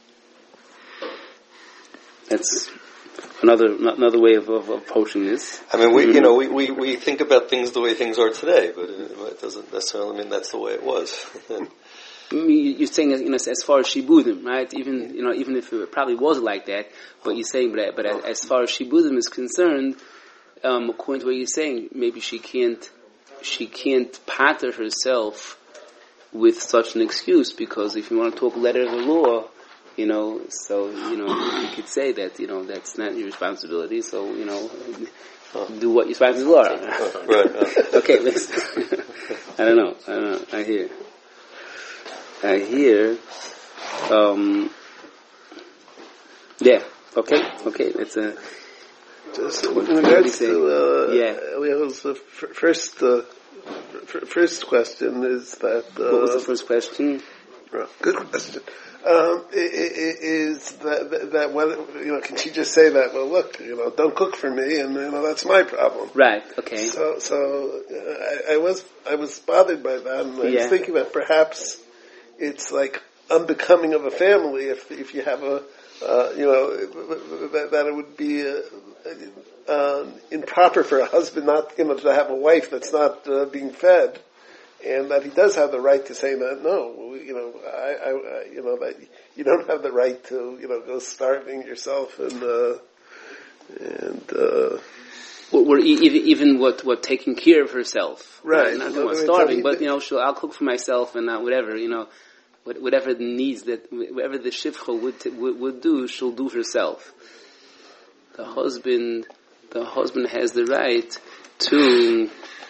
that's another another way of, of approaching this. I mean, we mm-hmm. you know we, we, we think about things the way things are today, but it doesn't necessarily mean that's the way it was. You're saying, you know, as far as shibudim, right? Even, you know, even if it probably was like that, but you're saying, but, but as far as shibudim is concerned, um, according to what you're saying, maybe she can't, she can't pattern herself with such an excuse, because if you want to talk letter of the law, you know, so, you know, you could say that, you know, that's not your responsibility, so, you know, do what you're supposed to do. Right. Okay, listen. I don't know, I don't know, I hear. I hear, um, yeah, okay, okay, it's a, just in regards to, uh, yeah. we have the first, uh, f- first question is that, uh, what was the first question? Good question. Um, is that, that whether, you know, can she just say that, well, look, you know, don't cook for me, and, you know, that's my problem. Right, okay. So, so, uh, I, I was, I was bothered by that, and I yeah. was thinking that perhaps it's like unbecoming of a family if, if you have a, uh, you know, that, that it would be, uh, uh, improper for a husband not, you know, to have a wife that's not, uh, being fed. And that he does have the right to say that, no, you know, I, I, you know, that you don't have the right to, you know, go starving yourself and, uh, and, uh, Or even, even what, what taking care of herself. Right. Not well, starving, but, you know, she'll, I'll cook for myself and uh, whatever, you know, whatever the needs that, whatever the shifcha would, would, would do, she'll do herself. The husband, the husband has the right to,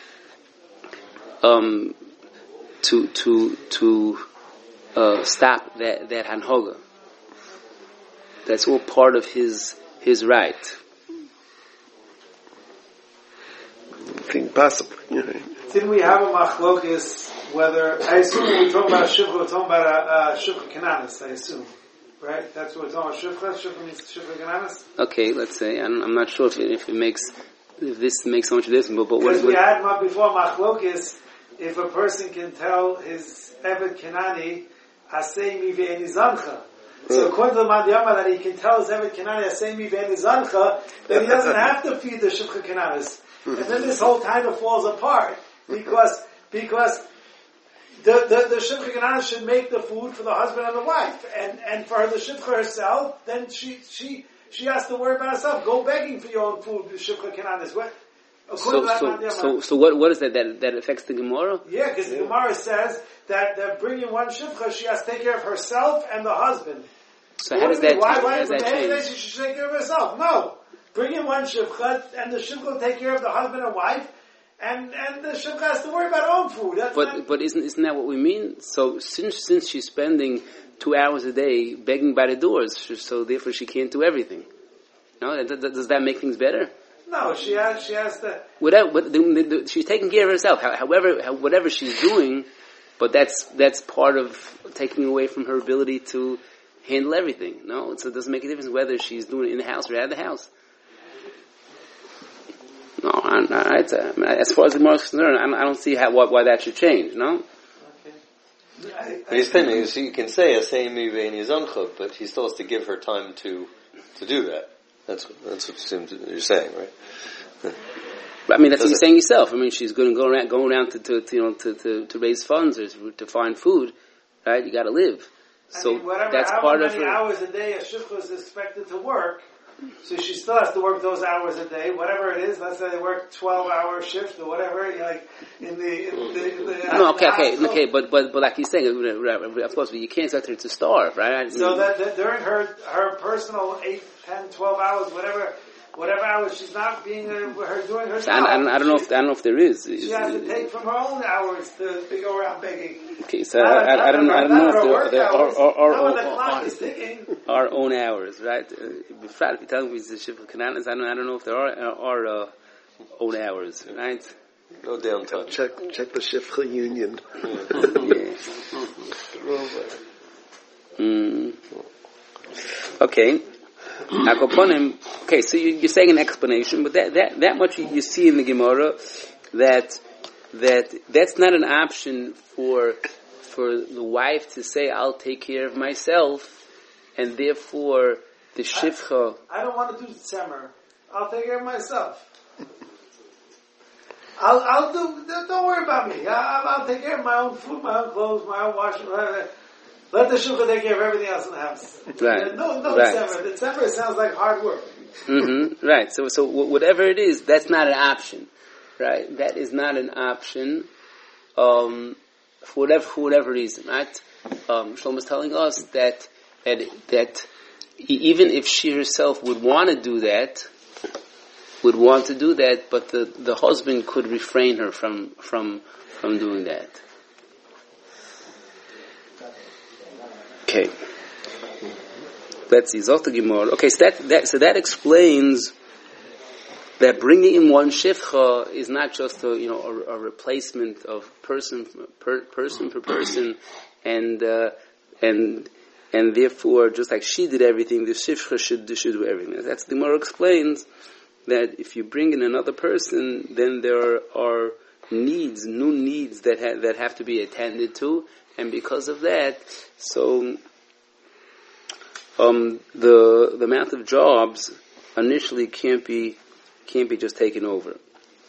um, to, to, to, uh, stop that, that hanhoga. That's all part of his, his right. I think possibly. You know. Didn't we have a machlokis whether, I assume when we're talking about a shivcha, we're talking about a, a shivcha kananis, I assume. Right? That's what we're talking about, shivcha? Shivcha means shivcha kananis? Okay, let's say. I'm, I'm not sure if it, if it makes, if this makes so much difference, but, but what Because is we what? had before machlokis, if a person can tell his Eved Kenani, Asei mi ve'eni zancha. So according to the Madhyama, that he can tell his Eved Kenani, Asei mi ve'eni zancha, that he doesn't have to feed the Shivcha Kenanis. And then this whole kind of falls apart, because, because the, the, the Shivcha Kenanis should make the food for the husband and the wife. And, and for the Shivcha herself, then she, she, she has to worry about herself. Go begging for your own food, the Shivcha Kenanis. What? So, so, so, so what, what is that, that, that affects the Gemara? Yeah, because the Gemara says that, that bringing one shivcha, she has to take care of herself and the husband. So how does that, why, how why, does that change? She should take care of herself. No. Bringing one shivcha, and the shivcha will take care of the husband and wife, and, and the shivcha has to worry about her own food. That's but, not, but isn't, isn't that what we mean? So since, since she's spending two hours a day begging by the doors, so therefore she can't do everything. No, does that make things better? No, she has, she has to... Without, but the, the, the, she's taking care of herself, however, how, whatever she's doing, but that's, that's part of taking away from her ability to handle everything, no? So it doesn't make a difference whether she's doing it in the house or out of the house. No, I, I, I mean, as far as the Gemara is concerned, I, I don't see how, why, why that should change, no? Okay. But he's telling me, so you can say, Asemi ve'eni zancha, but he still has to give her time to, to do that. That's that's what it seems you're saying, right? I mean, that's Does what you're it? saying yourself. I mean, she's going to go around, going around to, to, to you know, to, to, to raise funds or to, to find food, right? You got to live. So I mean, whatever, that's however part of many her. hours a day a shivcha is expected to work, so she still has to work those hours a day, whatever it is. Let's say they work twelve hour shift or whatever, like in the, in the, in the No, okay, okay, hospital. okay, but but but like you're saying, of course, you can't expect her to starve, right? I mean, So that, that during her her personal eight, ten, twelve hours, whatever whatever hours she's not being uh, her doing her I, I, don't, I don't know if I don't know if there is. she has to take from her own hours to, to go around begging. Okay, so I, I, I don't I don't know if there, there are our, our, Not when the our, clock our, is ticking. our own hours, right? Uh, in fact, if you tell me it's the Shivcha Kenanis, I don't I don't know if there are our uh, own hours, right? No downtime. Check check the Shifcha union. Yeah. Mm. Okay. Okay, so you, you're saying an explanation, but that, that, that much you, you see in the Gemara that that that's not an option for for the wife to say, "I'll take care of myself," and therefore the shivcha. I, I don't want to do tzemer. I'll take care of myself. I'll I'll do. Don't worry about me. I'll, I'll take care of my own food, my own clothes, my own washing. Let the shivcha take care of everything else in the house. Right. No, no right. tzemer. The tzemer sounds like hard work. Mm-hmm. Right. So, so whatever it is, that's not an option. Right. That is not an option. Um, for whatever for whatever reason. Right. Um, Shlomo is telling us that that that even if she herself would want to do that, would want to do that, but the the husband could refrain her from from from doing that. Okay. Let's see. Zot Gemara. Okay, so that, that so that explains that bringing in one shivcha is not just a you know a, a replacement of person per person per person, and uh, and and therefore just like she did everything, the shivcha should should do everything. That's the Gemara explains that if you bring in another person, then there are needs, new needs that ha- that have to be attended to. And because of that, so um, the the amount of jobs initially can't be can't be just taken over.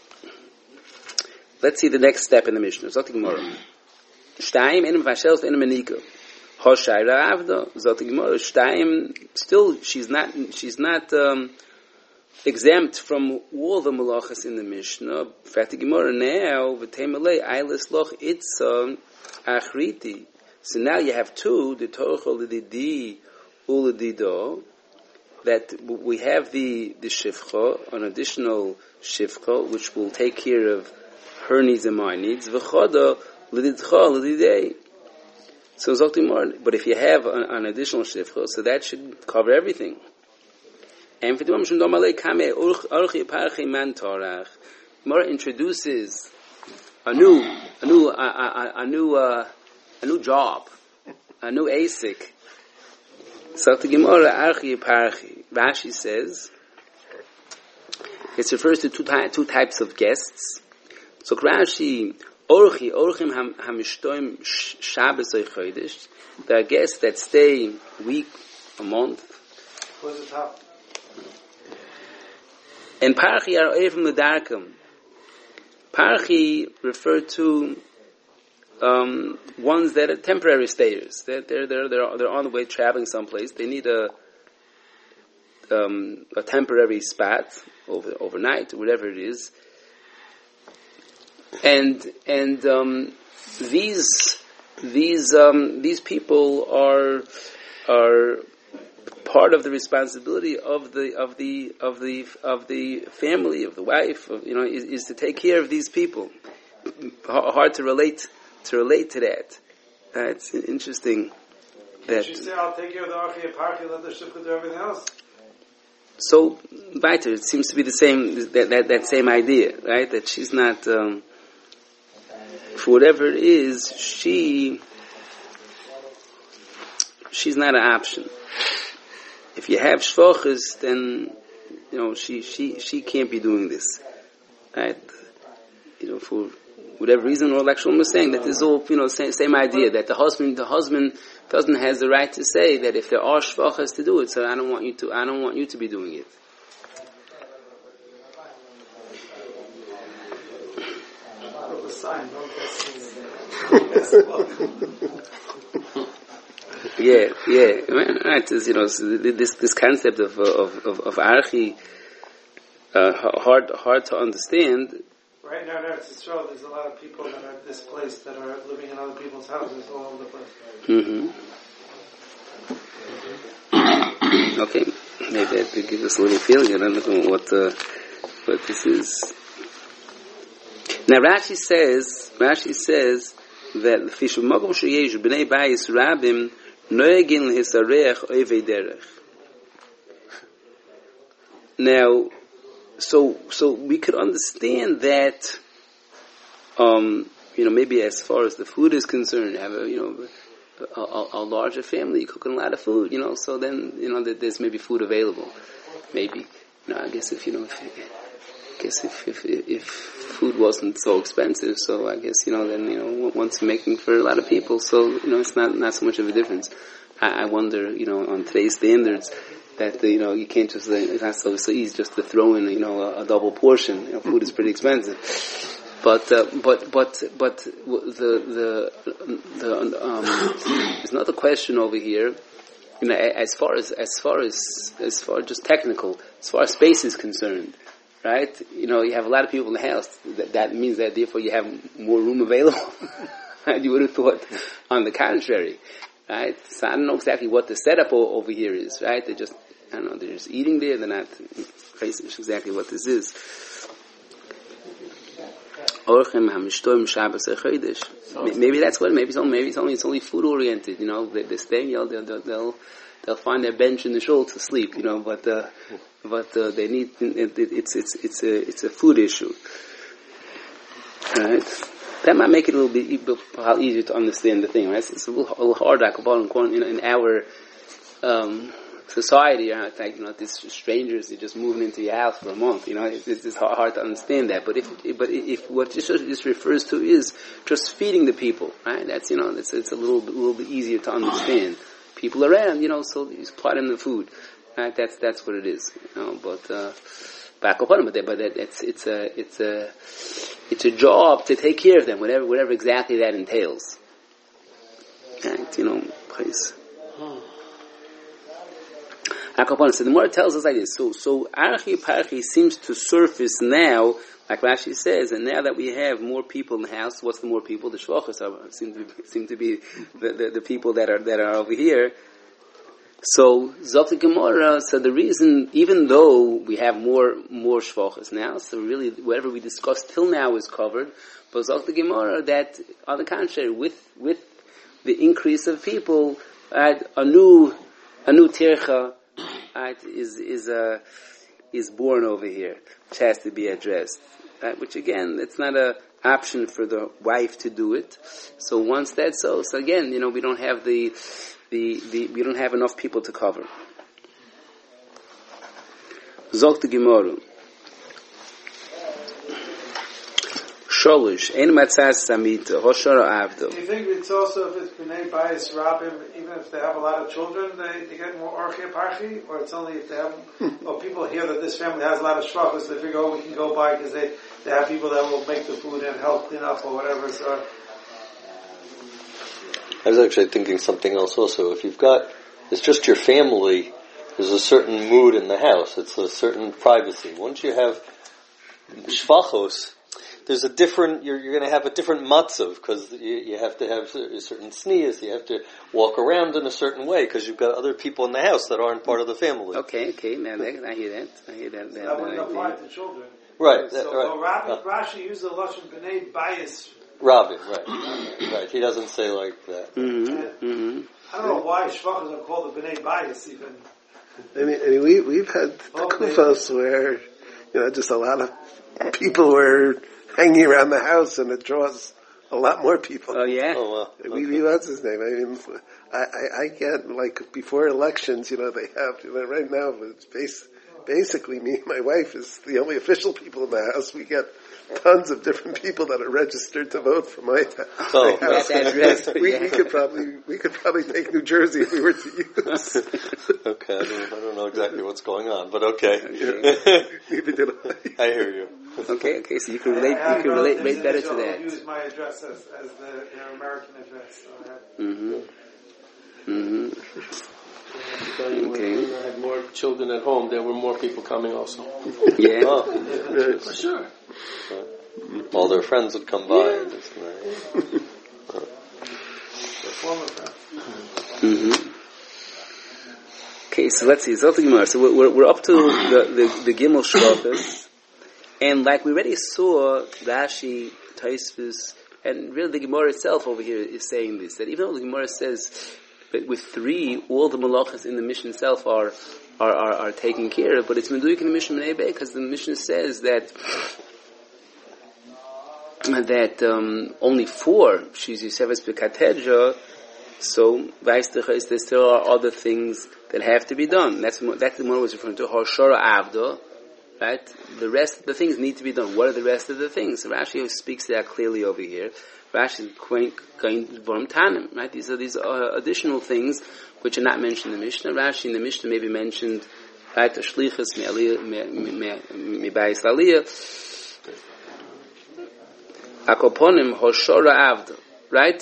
Let's see the next step in the Mishnah. Zot Gemara. Shtayim enem vashels enem menika. Hoshayra avda. Zot Gemara. Shtayim. Still, she's not she's not um, exempt from all the malachas in the Mishnah. In fact, the Gemara now v'temalei eilis loch itza. Achriti. So now you have two, the Torah Lididi Uladido, that we have the, the Shivcha, an additional Shivcha, which will take care of her needs and my needs. V'choda Lididcha Lididei. So Zoktimor, but if you have an, an additional Shivcha, so that should cover everything. And Fidimam Shundomalei Kame Orchi Parchi Man Torach. Gemara introduces a new, a new, a, a, a new, uh, a new job, a new A S I C. So the Gemara Archi Parchi, Rashi says, it refers to two, ty- two types of guests. So Rashi, Orchi, Orchim hamishtoim Shabbos oy chodesh. There are guests that stay a week, a month. What's the top? And Parchi are away from the Darkum. Parchi refer to um, ones that are temporary stayers. They're, they're, they're, they're, they're on the way traveling someplace. They need a um, a temporary spot over overnight or whatever it is. And and um, these these um, these people are are part of the responsibility of the of the of the of the family, of the wife, of, you know, is, is to take care of these people. H- hard to relate to relate to that. Uh, it's interesting that. Did you say I'll take care of the Archi and Parchi, let the Shukla do everything else? So, weiter, it seems to be the same that that, that same idea, right? That she's not, um, for whatever it is, she she's not an option. If you have shvochas, then you know she she she can't be doing this, right? You know, for whatever reason, or like Shlomo was saying, that is all, you know, same, same idea, that the husband the husband doesn't has the right to say that if there are shvachas to do it, so I don't want you to I don't want you to be doing it. Yeah, yeah, right. You know, this this concept of of of, of archi, uh, hard hard to understand. Right now in Eretz Yisrael, there's a lot of people that are displaced, that are living in other people's houses all over the place. Mm-hmm. Okay, maybe that could give us a little feeling. I don't know what uh, what this is. Now Rashi says, Rashi says that fishu magam sheyesh bnei bayis rabim noegin hisareach ovei derech. Now, so so we could understand that, um, you know, maybe as far as the food is concerned, have a you know a, a, a larger family cooking a lot of food, you know, so then you know that there's maybe food available, maybe. You know, I guess if you know, if, I guess if, if if food wasn't so expensive, so I guess you know then you know once you're making for a lot of people, so you know it's not not so much of a difference. I, I wonder, you know, on today's standards, that the, you know you can't just it's not so so easy just to throw in you know a, a double portion. You know, food is pretty expensive, but uh, but but but the the the um, there's another question over here. You know, as far as as far as as far as just technical, as far as space is concerned, right? You know, you have a lot of people in the house. That, that means that therefore you have more room available. Right? You would have thought on the contrary, right? So I don't know exactly what the setup o- over here is, right? They're just I don't know. They're just eating there. They're not crazy. Exactly what this is. Maybe that's what. Maybe it's only. Maybe it's only. It's only food oriented. You know, they, they're staying. You know, they'll, they'll they'll they'll find their bench in the shul to sleep. You know, but uh, but uh, they need. It, it, it's it's it's a it's a food issue. All right. That might make it a little bit easier to understand the thing. Right? It's a little, a little hard. Like in, in our um, society, right? Like you know, these strangers are just moving into your house for a month. You know, it's, it's hard, hard to understand that. But if, but if what this, this refers to is just feeding the people, right? That's you know, it's it's a little bit, little bit easier to understand. People around, you know, so he's plotting the food, right? That's that's what it is. You know, but uh, back up on it, but but it's it's a it's a it's a job to take care of them, whatever whatever exactly that entails. Right? You know, please. So the Gemara tells us like this. So, so Archi Parchi seems to surface now, like Rashi says, and now that we have more people in the house, what's the more people? The Shvachas seem to be, seem to be the, the, the people that are that are over here. So Zok the Gemara. So the reason, even though we have more more Shvachas now, so really whatever we discussed till now is covered. But Zok the Gemara that, on the contrary, with with the increase of people, uh, a new a new tircha. Right, is is uh, is born over here, which has to be addressed. Right, which again, it's not a option for the wife to do it. So once that's so, so again, you know, we don't have the the, the we don't have enough people to cover. Zok the Gemara. Sholish, Ein Matzas Samita, Hoshara Avdo. Do you think it's also if it's B'nai Bayis Rabim, even if they have a lot of children, they, they get more Orchia Parchi? Or it's only if they have, or people hear that this family has a lot of shvachos, they figure, oh, we can go by because they, they have people that will make the food and help clean up or whatever, so... I was actually thinking something else also. If you've got, it's just your family, there's a certain mood in the house. It's a certain privacy. Once you have shvachos, there's a different, you're, you're going to have a different matzav, because you, you have to have a certain sneas, you have to walk around in a certain way, because you've got other people in the house that aren't part of the family. Okay, okay, man, I hear that. I hear that. So that wouldn't apply to children. Right. So, that, right. so Rabbi, uh, Rashi used the Lashon B'nai Bayis. Rabbi, right. Right, he doesn't say like that. Mm-hmm. Mm-hmm. I don't know why shvachos are called the B'nai Bayis even. I mean, I mean, we, we've had kufos where, you know, just a lot of people were hanging around the house, and it draws a lot more people. Oh, yeah? Oh, wow. We, we, what's his name? I mean, I, I, I get, like, before elections, you know, they have, you know, right now, it's base, basically me and my wife is the only official people in the house. We get tons of different people that are registered to vote for my, Oh, my house. that address, we, yeah. we could probably, we could probably take New Jersey if we were to use. Okay, I don't, I don't know exactly what's going on, but okay. Neither did I. I hear you. Okay, okay, so you can relate, I have you can relate, relatives relate better in to Israel that. who use my address as, as the, their American address. So I have, Mm-hmm. Mm-hmm. Okay. When I had more children at home, there were more people coming also. Yeah. Oh, For sure. all their friends would come by. And this and that. Mm-hmm. Okay, so let's see. So So we're, we're up to the, the, the Gimel Shlokas, and like we already saw, Rashi, Tosfos, and really the Gemara itself over here is saying this, that even though the Gemara says that with three, all the malachas in the mission itself are are, are, are taken care of, but it's Meduik in the mission Menei because the mission says that that um, only four, she's Yosefes B'Katedra, so Vaistecha is there still are other things that have to be done. That's that's the one was referring to Hoshara Avda, right? The rest of the things need to be done. What are the rest of the things? So Rashi speaks to that clearly over here. Rashi is going Vorm Tanim, right? These are these are additional things which are not mentioned in the Mishnah. Rashi in the Mishnah maybe mentioned right the Shlichus Mi Bayis Aliyah. Akoponim Hoshara Avda, right?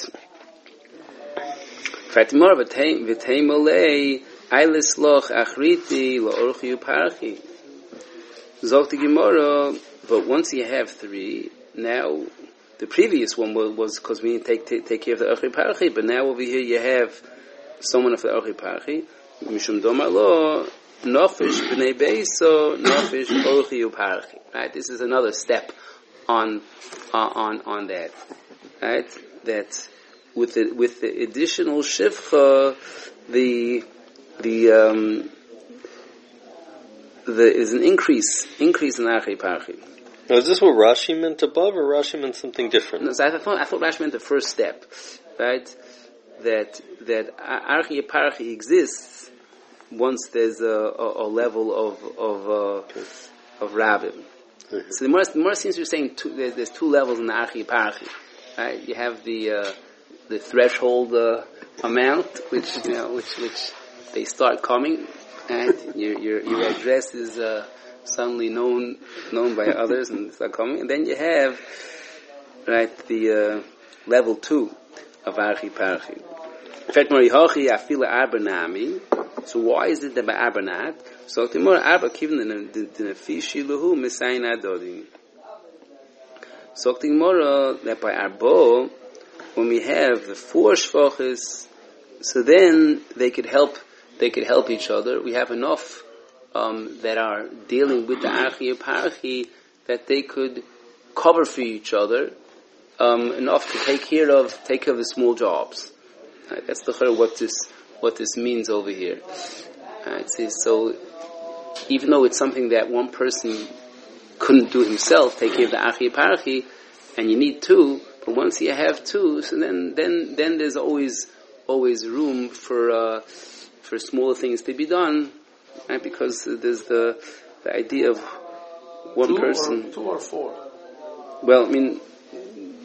Fatimor v'teimolei eilis loch achriti la'orchi uparchi. Zog the Gemara, but once you have three, now the previous one was because we didn't take, take take care of the orchi parchi, but now over here you have someone of the orchi parchi. Mishum domar lo nofish b'nei beiso nofish orchi uparchi. Right, this is another step on on on that. Right, that. With the with the additional shivcha, the the um, there is an increase increase in achi parchi. Now, is this what Rashi meant above, or Rashi meant something different? No, so I thought I thought Rashi meant the first step, right? That that achi parchi exists once there's a, a, a level of of uh, of rabbim. Mm-hmm. So the more the more seems to be saying two, there's, there's two levels in the achi parchi, right? You have the uh, the threshold uh, amount, which you know, which which they start coming, and your your your address is uh, suddenly known known by others and start coming, and then you have right the uh, level two of archi parchi. So why is it that by Abernat? So Timur Abba given the nefishi luhu misayin adodim. So Timur that by Arbo, when we have the four shvachis, so then they could help. They could help each other. We have enough um, that are dealing with the archi or parchi that they could cover for each other um, enough to take care of take care of the small jobs. Right, that's the what this what this means over here. Right, see, so even though it's something that one person couldn't do himself, take care of the archi or parchi, and you need two. But once you have two, so then then then there's always always room for uh, for smaller things to be done, right? Because there's the the idea of one two person. Or, two or four. Well, I mean,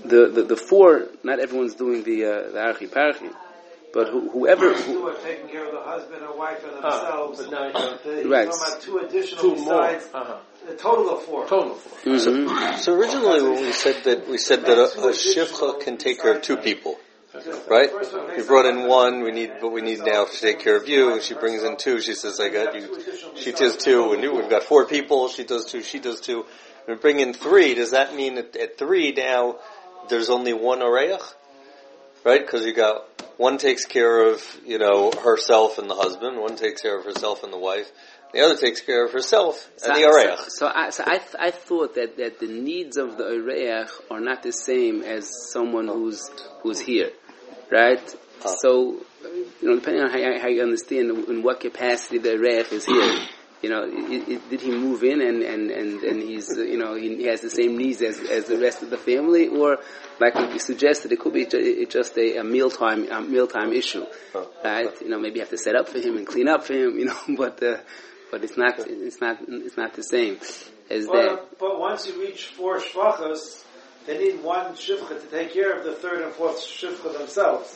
the, the, the four, not everyone's doing the, uh, the archi parchi, but who, whoever, Who who, are taking care of the husband or wife and Ah, themselves. but now you know, He's Right. talking about two additional two more. besides Uh-huh. a total of four. Total four. Mhm. So originally when we said that, we said that a, a shivcha can take care of two people. Right? We brought in one, we need, but we need now to take care of you, and she brings in two, she says, I got you, she does two, and you, we've got four people, she does two, she does two. We bring in three, does that mean that at three now, there's only one oreach? Right? Because you got, one takes care of, you know, herself and the husband, one takes care of herself and the wife, the other takes care of herself and the oreach. So, so, I, so I, th- I thought that, that the needs of the oreach are not the same as someone who's, who's here. Right? Huh. So, you know, depending on how, how you understand in what capacity the Reich is here, you know, it, it, did he move in and, and, and, and he's, uh, you know, he, he has the same needs as, as the rest of the family, or, like you suggested, it could be ju- just a, a mealtime, a mealtime issue. Huh. Right? You know, maybe you have to set up for him and clean up for him, you know, but, uh, but it's not, it's not, it's not the same as But, that. but once you reach four shvachos, they need one shivcha to take care of the third and fourth shivcha themselves.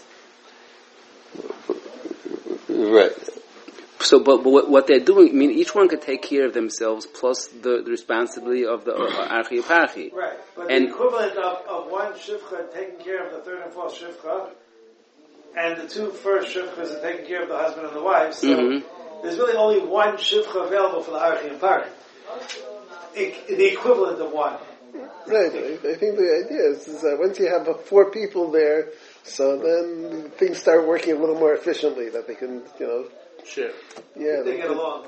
Right. So, but, but what, what they're doing, I mean, each one could take care of themselves, plus the, the responsibility of the archi parchi. Right. But And- the equivalent of, of one shivcha taking care of the third and fourth shivcha, and the two first shivchas are taking care of the husband and the wife, so Mm-hmm. there's really only one shivcha available for the archi and parchi. It, the equivalent of one. Right. I, I think the idea is, is that once you have uh, four people there, so then things start working a little more efficiently. That they can, you know, Sure. yeah, They get can- along.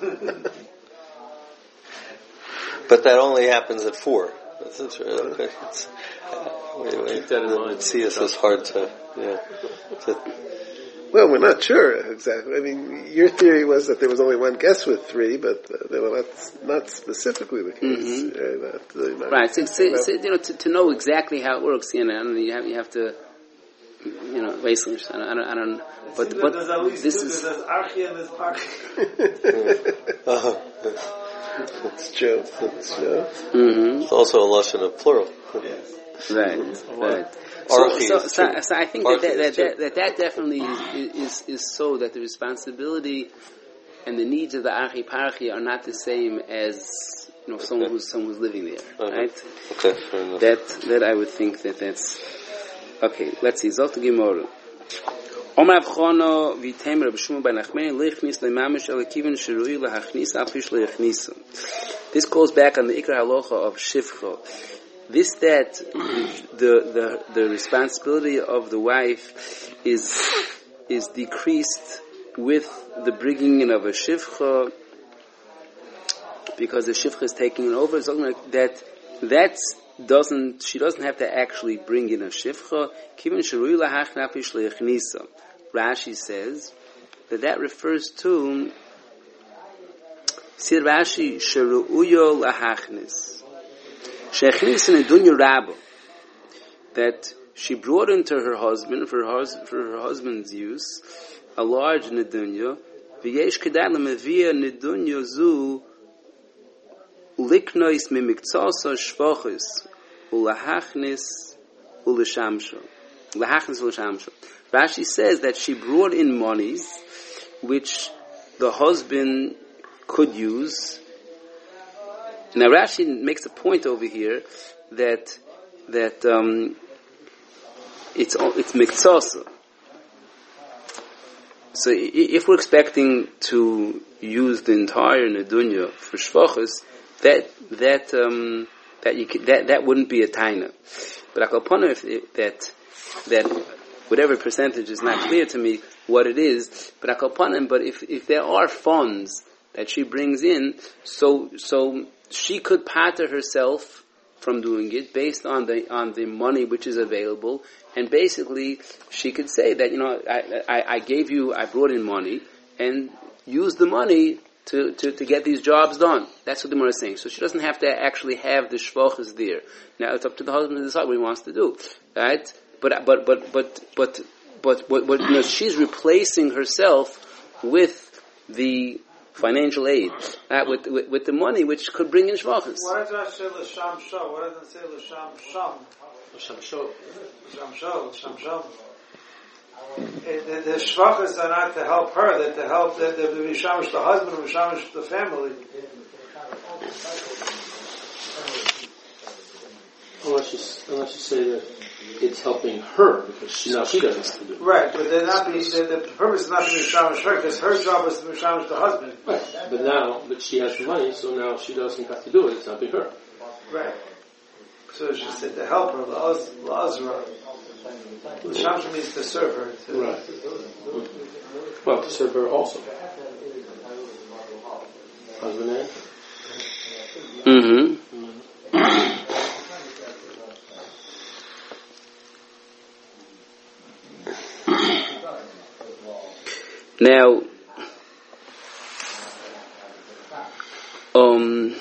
But that only happens at four. That's interesting. Okay. It's, wait, wait. Keep that in mind. See, this is hard to, yeah. To, Well, we're not sure exactly. I mean, your theory was that there was only one guest with three, but uh, they were not not specifically the case. Mhm. Uh, that, uh, not- Right. So, so, so, you know, to, to know exactly how it works, you know, I don't know, you have you have to, you know, wasteland. I don't, I don't, I don't. But See, but there's at least this two. is There's archi and there's parchi. uh, It's true. It's true. hmm it's also a lashon of plural. right, right. Archi So, so, is so, true. so I think Archi that that, is that, true. that that definitely is, is is so that the responsibility and the needs of the archi parchi are not the same as, you know, someone Okay. who's someone who's living there, Uh-huh. right? Okay, fair enough. That that I would think that that's okay. Let's see. Zot Gemara. Omar Avchono v'tem Reb Shmuel ben Nachmani lichnis le'mamish alekivin sherui lahachnis afish leichnisu. This goes back on the Ikar Halacha of Shivcha. This that the the the responsibility of the wife is is decreased with the bringing in of a Shivcha, because the Shivcha is taking it over. Something like that. That's doesn't she doesn't have to actually bring in a Shivcha. Kivin sherui lahachnis afish leichnisu. Rashi says that that refers to Sir Rashi sheru'uyo lahachnis shechnis in a dunya rabba, that she brought into her husband for her, for her husband's use a large nedunya v'yesh kedai lemevia nedunya zu liknois mimiktsasa shvachis ulahachnis ulashamsho lahachnis ulashamsho. Rashi says that she brought in monies which the husband could use. Now Rashi makes a point over here that that um, it's it's miktsasa. So if we're expecting to use the entire nedunya for shvachos, that that um, that you could, that that wouldn't be a taina. But akal if it, that that whatever percentage is not clear to me what it is, but akapanim, but if, if there are funds that she brings in, so, so she could pater herself from doing it based on the, on the money which is available, and basically she could say that, you know, I, I, I gave you, I brought in money, and use the money to, to, to get these jobs done. That's what the Gemara is saying. So she doesn't have to actually have the shvachas there. Now it's up to the husband to decide what he wants to do. Right? But but but but but but but, but you know, she's replacing herself with the financial aid, right, with, with with the money which could bring in shvachas. Why does it say l'sham sham? Why doesn't it say l'sham sham? L'sham sham. L'sham sham. L'sham sham. The, the shvachas are not to help her; they're to help the the mishamish the husband, and mishamish the family. Unless you unless you say that it's helping her because she, now she doesn't have to do it. Right, but they're not. Be, the, the purpose is not to mishamish her because her job is to mishamish the husband. Right, but now but she has the money, so now she doesn't have to do it. It's helping her. Right. So she said to help her, la'azra. L'shamsha means to serve her. To right. Mm-hmm. Well, to serve her also. Husband and. Mm-hmm. Mm-hmm. Now, um,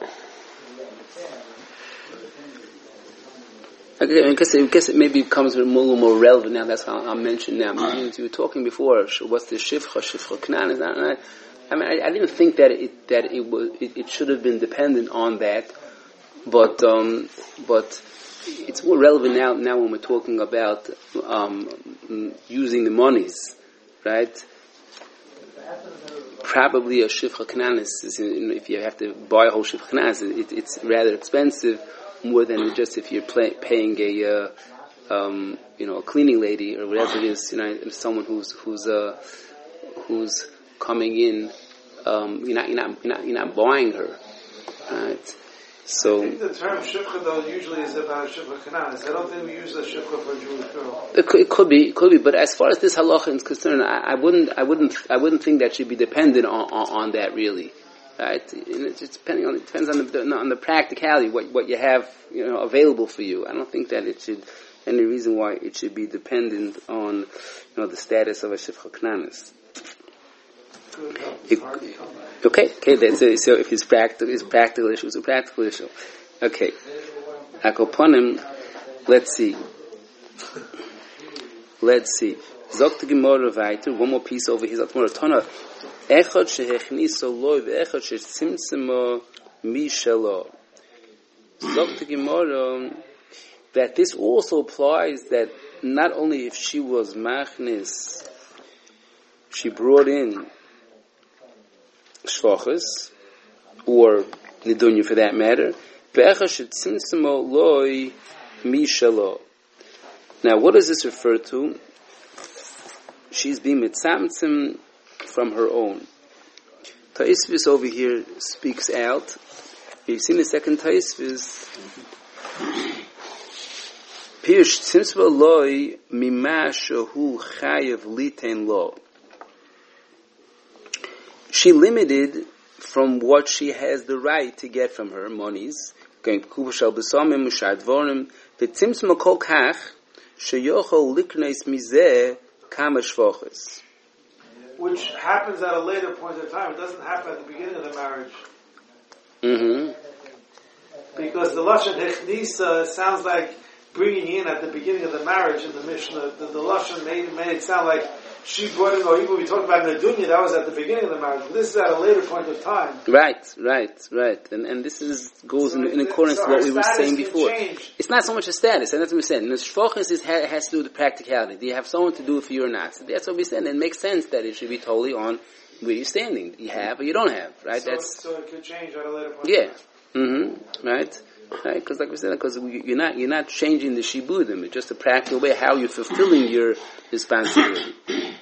I guess, I guess it maybe becomes a little more relevant now. That's how I'll mention now. I mean, you were talking before. What's the shifcha? Shifcha knan? Is that right? I mean, I, I didn't think that it that it was it, it should have been dependent on that, but um, but it's more relevant now. Now when we're talking about um, using the monies, right? Probably a shifcha knanis is, if you have to buy a whole shifcha knanis, it, it's rather expensive, more than just if you're play, paying a, uh, um, you know, a cleaning lady or whatever it is, you know, someone who's who's uh, who's coming in. Um, you're not you're not you're not you're not buying her, right? So I think the term shifcha though usually is about shifcha knanis. I don't think we use the shifcha for a Jewish girl. It could, it could be, it could be. But as far as this halacha is concerned, I, I wouldn't, I wouldn't, I wouldn't think that should be dependent on, on, on that really, right? And it's just depending on, it depends on the on the practicality, what what you have, you know, available for you. I don't think that it should any reason why it should be dependent on, you know, the status of a shifcha knanis. Okay, okay, that's it. So if it's practical, it's a practical issue, it's a practical issue. Okay. Akoponim, let's see. Let's see. Zok the Gemara weiter, one more piece over here. Zok the Gemara, Tana, Echad shehechniso loi, ve'echad shechimtzimo mishalo. Zok the Gemara, that this also applies that not only if she was machnis, she brought in shvachas, or nidunya for that matter. Now, what does this refer to? She's being mitzamtzim from her own. Taisvis over here speaks out. You've seen the second Taisvis. Pirush tzimtzva loi mimashahu chayev litein lo. She limited from what she has the right to get from her monies. Which happens at a later point in time. It doesn't happen at the beginning of the marriage. Mm-hmm. Because the lashon hechnisa sounds like bringing in at the beginning of the marriage in the Mishnah. The, the lashon made, made it sound like she brought in, or even we talked about in the dunya, that was at the beginning of the marriage. But this is at a later point of time. Right, right, right. And and this is goes so in, in accordance so to what we were saying before. Change. It's not so much a status, and that's what we're saying. The shvachas is has to do with the practicality. Do you have someone to do it for you or not? So that's what we said. And it makes sense that it should be totally on where you're standing. You have or you don't have, right? So, that's so it could change at a later point. Yeah. Mm-hmm. Right. Right. Because like we said, because you're not you're not changing the shibudim. It's just a practical way how you're fulfilling your responsibility.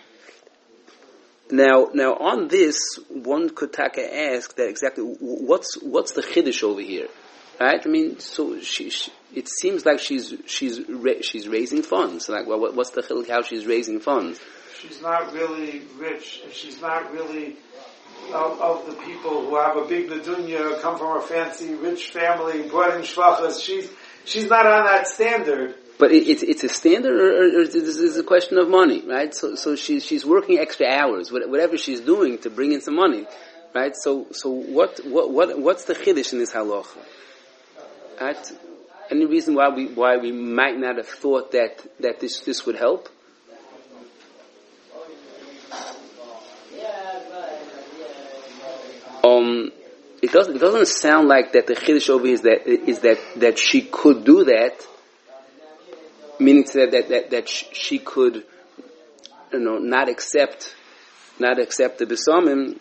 Now, now on this, one could taka ask that exactly what's what's the chiddush over here, right? I mean, so she, she it seems like she's she's ra- she's raising funds. Like, well, what's the chiddush how she's raising funds? She's not really rich, and she's not really of, of the people who have a big nedunya, come from a fancy rich family, brought in shvachas. She's she's not on that standard. But it, it's it's a standard, or, or this is a question of money, right? So so she's she's working extra hours, whatever she's doing to bring in some money, right? So so what what what what's the chiddush in this halacha? Right? Any reason why we why we might not have thought that that this this would help? it doesn't it doesn't sound like that the chiddush over here is that is that that she could do that, meaning that that that, that she could, you know, not accept not accept the besamim.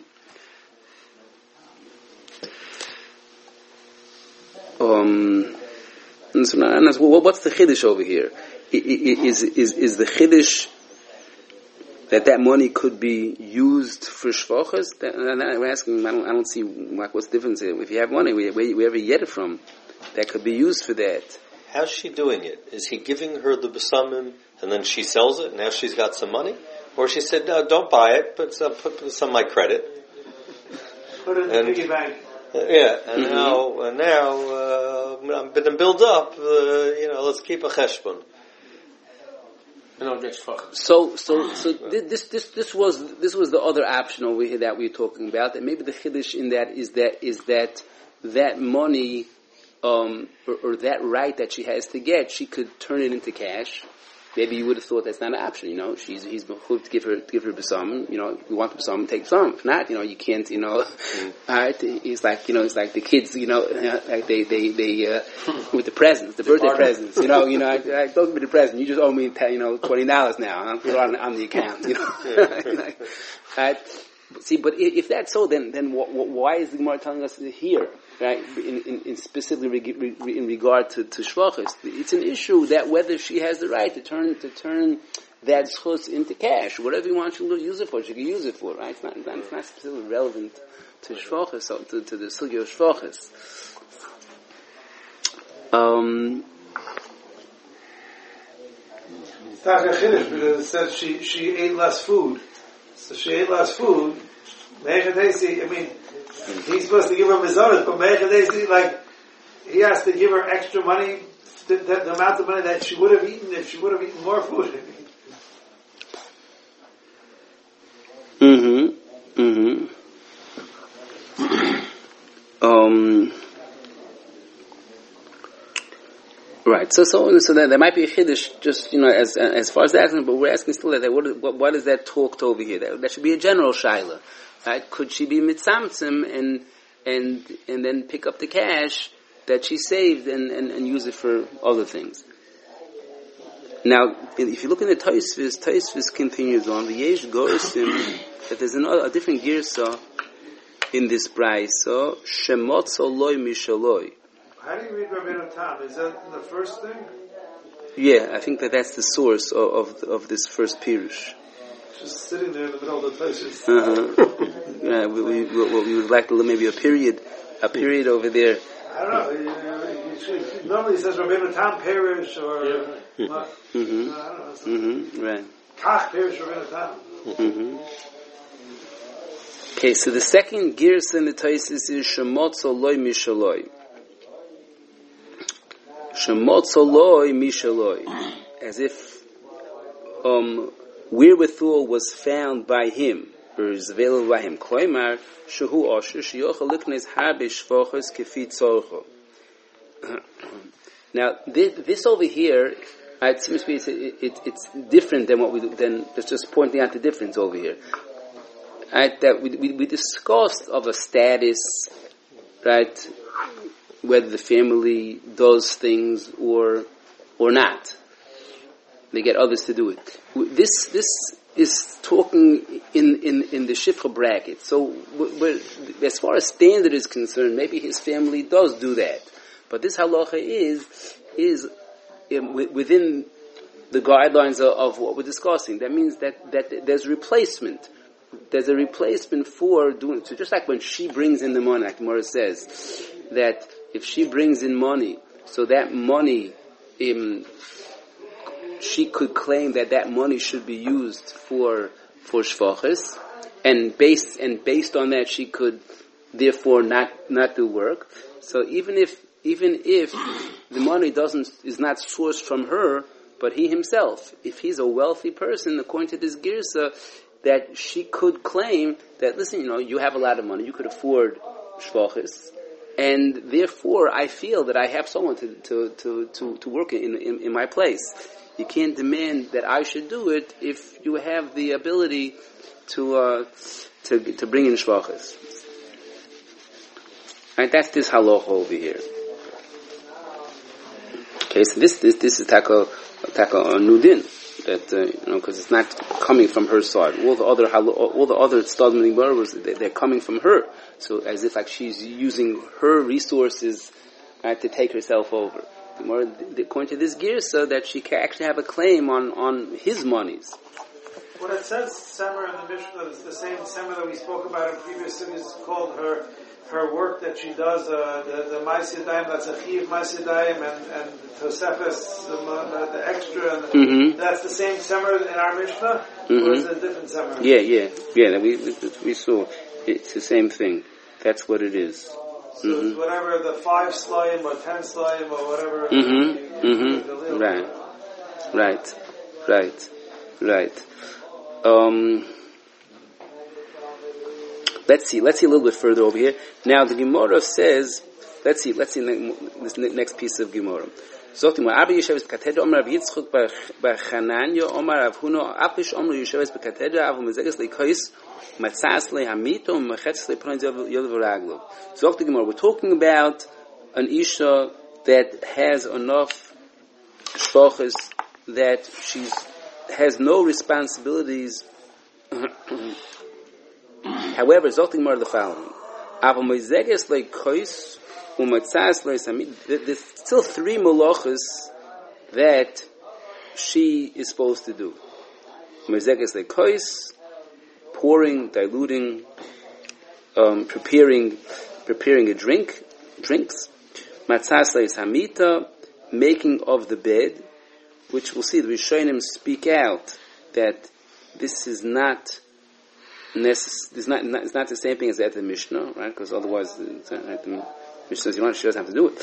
Um, and so, and so, well, what's the chiddush over here? Is is is the chiddush that that money could be used for shvachas? And we're asking, I don't, I don't see like, what's the difference here. If you have money, where, wherever you get it from, that could be used for that. How's she doing it? Is he giving her the besamim and then she sells it and now she's got some money? Or she said, no, don't buy it, but uh, put this on my credit. Put it in the piggy bank. Uh, yeah, and Mm-hmm. now, and now, uh, I'm going to build up, uh, you know, let's keep a cheshbon. And I'll get fucked. So, so, so this, this, this was, this was the other option over here that we were talking about. That maybe the chiddush in that is that is that that money, um, or, or that right that she has to get, she could turn it into cash. Maybe you would have thought that's not an option. You know, she's he's bechuv to give her to give her besamim. You know, you want the besamim, take besamim. If not, you know, you can't. You know, mm. all right. It's like you know, it's like the kids. You know, like they they they uh, with the presents, the birthday presents. You know, you know, I, I, don't give me the present. You just owe me you know twenty dollars now. I'll put it on on the account. You know, like, all right. See, but if that's so, then then why is the Gemara telling us here, right? In, in, in specifically in regard to, to shvachas, it's an issue that whether she has the right to turn to turn that schus into cash, whatever you want to use it for, she can use it for, right? It's not it's not specifically relevant to shvachas, so to, to the sugya of shvachas. Um. It's not a chiddush because it says she she ate less food. So she ate less food. Meichadesi, I mean, he's supposed to give her mizaras, but Meichadesi, like, he has to give her extra money, the, the, the amount of money that she would have eaten if she would have eaten more food. Mm-hmm. Mm-hmm. um... Right, so so so that there might be a chiddush, just you know, as as far as that, but we're asking still that what what, what is that talked over here? That, that should be a general shaila, right? Could she be mitzamtzim and and and then pick up the cash that she saved and, and, and use it for other things? Now, if you look in the Tosfos, Tosfos continues on the Yesh Gorsim that there's another a different girsa in this brayso shemotzo loy mishaloi. How do you read Rabbeinu Tam? Is that the first thing? Yeah, I think that that's the source of of, of this first pirush. Just sitting there in the middle of the places. Uh-huh. Yeah, we, we, we, we would like to maybe a period, a period over there. I don't know. You, you should, normally it says Rabbeinu Tam Perish or Yeah. what? Mm-hmm. No, I don't know. Mm-hmm. Right. Kach Perish Rabbeinu Tam. Mm-hmm. Okay, so the second girsa in the Tosfos is Shemotzo loy mishaloi. Shemotzoloi mishaloi, as if um, wherewithal was found by him, or is available by him. Koimar shehu osher sheyochel liknes harbe shvachos kefi tzorcho. Now, this, this over here, uh, it seems to be it's, it, it, it's different than what we than it's just pointing out the difference over here. Right, that we, we we discussed of a status, right? Whether the family does things or or not, they get others to do it. This this is talking in in, in the shifra bracket. So, we're, as far as standard is concerned, maybe his family does do that, but this halacha is is um, within the guidelines of, of what we're discussing. That means that that there's a replacement. There's a replacement for doing so. Just like when she brings in the money, like Gemara says that. If she brings in money, so that money, um, she could claim that that money should be used for for shvachas, and based and based on that, she could therefore not not do work. So even if even if the money doesn't is not sourced from her, but he himself, if he's a wealthy person, according to this girsa, that she could claim that listen, you know, you have a lot of money, you could afford shvachas. And therefore, I feel that I have someone to to to to, to work in, in in my place. You can't demand that I should do it if you have the ability to uh, to to bring in shvachas. Right, that's this halacha over here. Okay, so this this this is taka taka nudin that uh, you know because it's not coming from her side. All the other all the other stadim in the they're coming from her. So as if like she's using her resources, right, to take herself over. The more according to this girsa that she can actually have a claim on on his monies. What it says, Semer in the Mishnah, is the same Semer that we spoke about in previous cities, called her her work that she does, uh, the the Ma'aseh that's a Chiv Ma'aseh and and the Tosefes, the, the, the extra, and the, mm-hmm. that's the same Semer in our Mishnah, mm-hmm. or is it a different Semer? Yeah, yeah, yeah. We we, we saw it's the same thing. That's what it is. So mm-hmm. it's whatever the five slime or ten slime or whatever. Mm-hmm. You, mm-hmm. Right, right, right, right. Um, let's see. Let's see a little bit further over here. Now the Gemara says, let's see. Let's see this next piece of Gemara. Zoktim Rabbi Yesheves b'katedra Omer Rabbi Yitzchok b'Chananya Omer Rav Huna Apish Omer Yesheves b'katedra Avu Mezeges leikois Matzas lehamito Mechetz lePranz Yod v'Raglo. Zoktim Gemara. We're talking about an isha that has enough shtochas that she's has no responsibilities. However, Zoktim Gemara the following: Avu Mezeges leikois. There's still three malachas that she is supposed to do. Mezekes lekois, pouring, diluting, um, preparing, preparing a drink, drinks. Matzas leishamita, making of the bed, which we'll see the Rishonim speak out that this is not necess- It's not, not it's not the same thing as at the Mishnah, right? Because otherwise, it's not, right, the Mishnah says you know, she doesn't have to do it.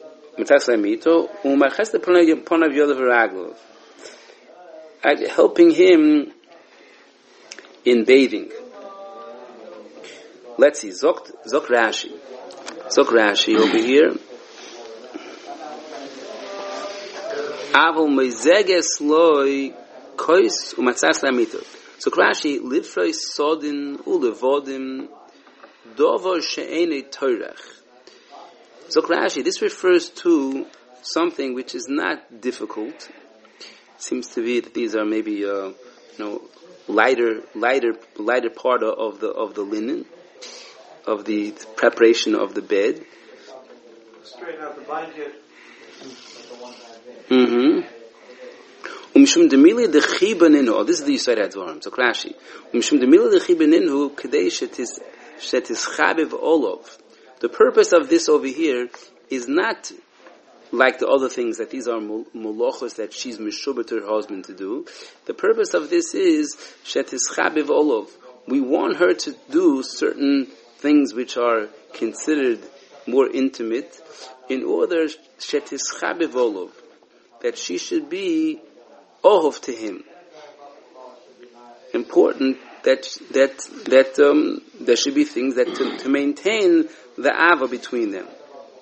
Helping him in bathing. Let's see, Zok, Zok Rashi. Zok Rashi over here. Avol mezeges loy kois umatzas lamito. Zok Rashi, livfrei sodin ulevodim dovo she'ene toirach. Zok Rashi, this refers to something which is not difficult. It seems to be that these are maybe, uh, you know, lighter, lighter, lighter part of the of the linen, of the preparation of the bed. Straighten out the blanket. Mm-hmm. Umshum demili dechibaninu. Oh, this is the Yisrael Advarim. Zok Rashi. Umshum demili dechibaninu kadei shetis shetis chabiv olov. The purpose of this over here is not like the other things that these are molachos that she's mishubah to her husband to do. The purpose of this is shetis chabiv olov. We want her to do certain things which are considered more intimate in order shetis chabiv olov, that she should be ohov to him. Important that that that um, there should be things that to, to maintain the ava between them.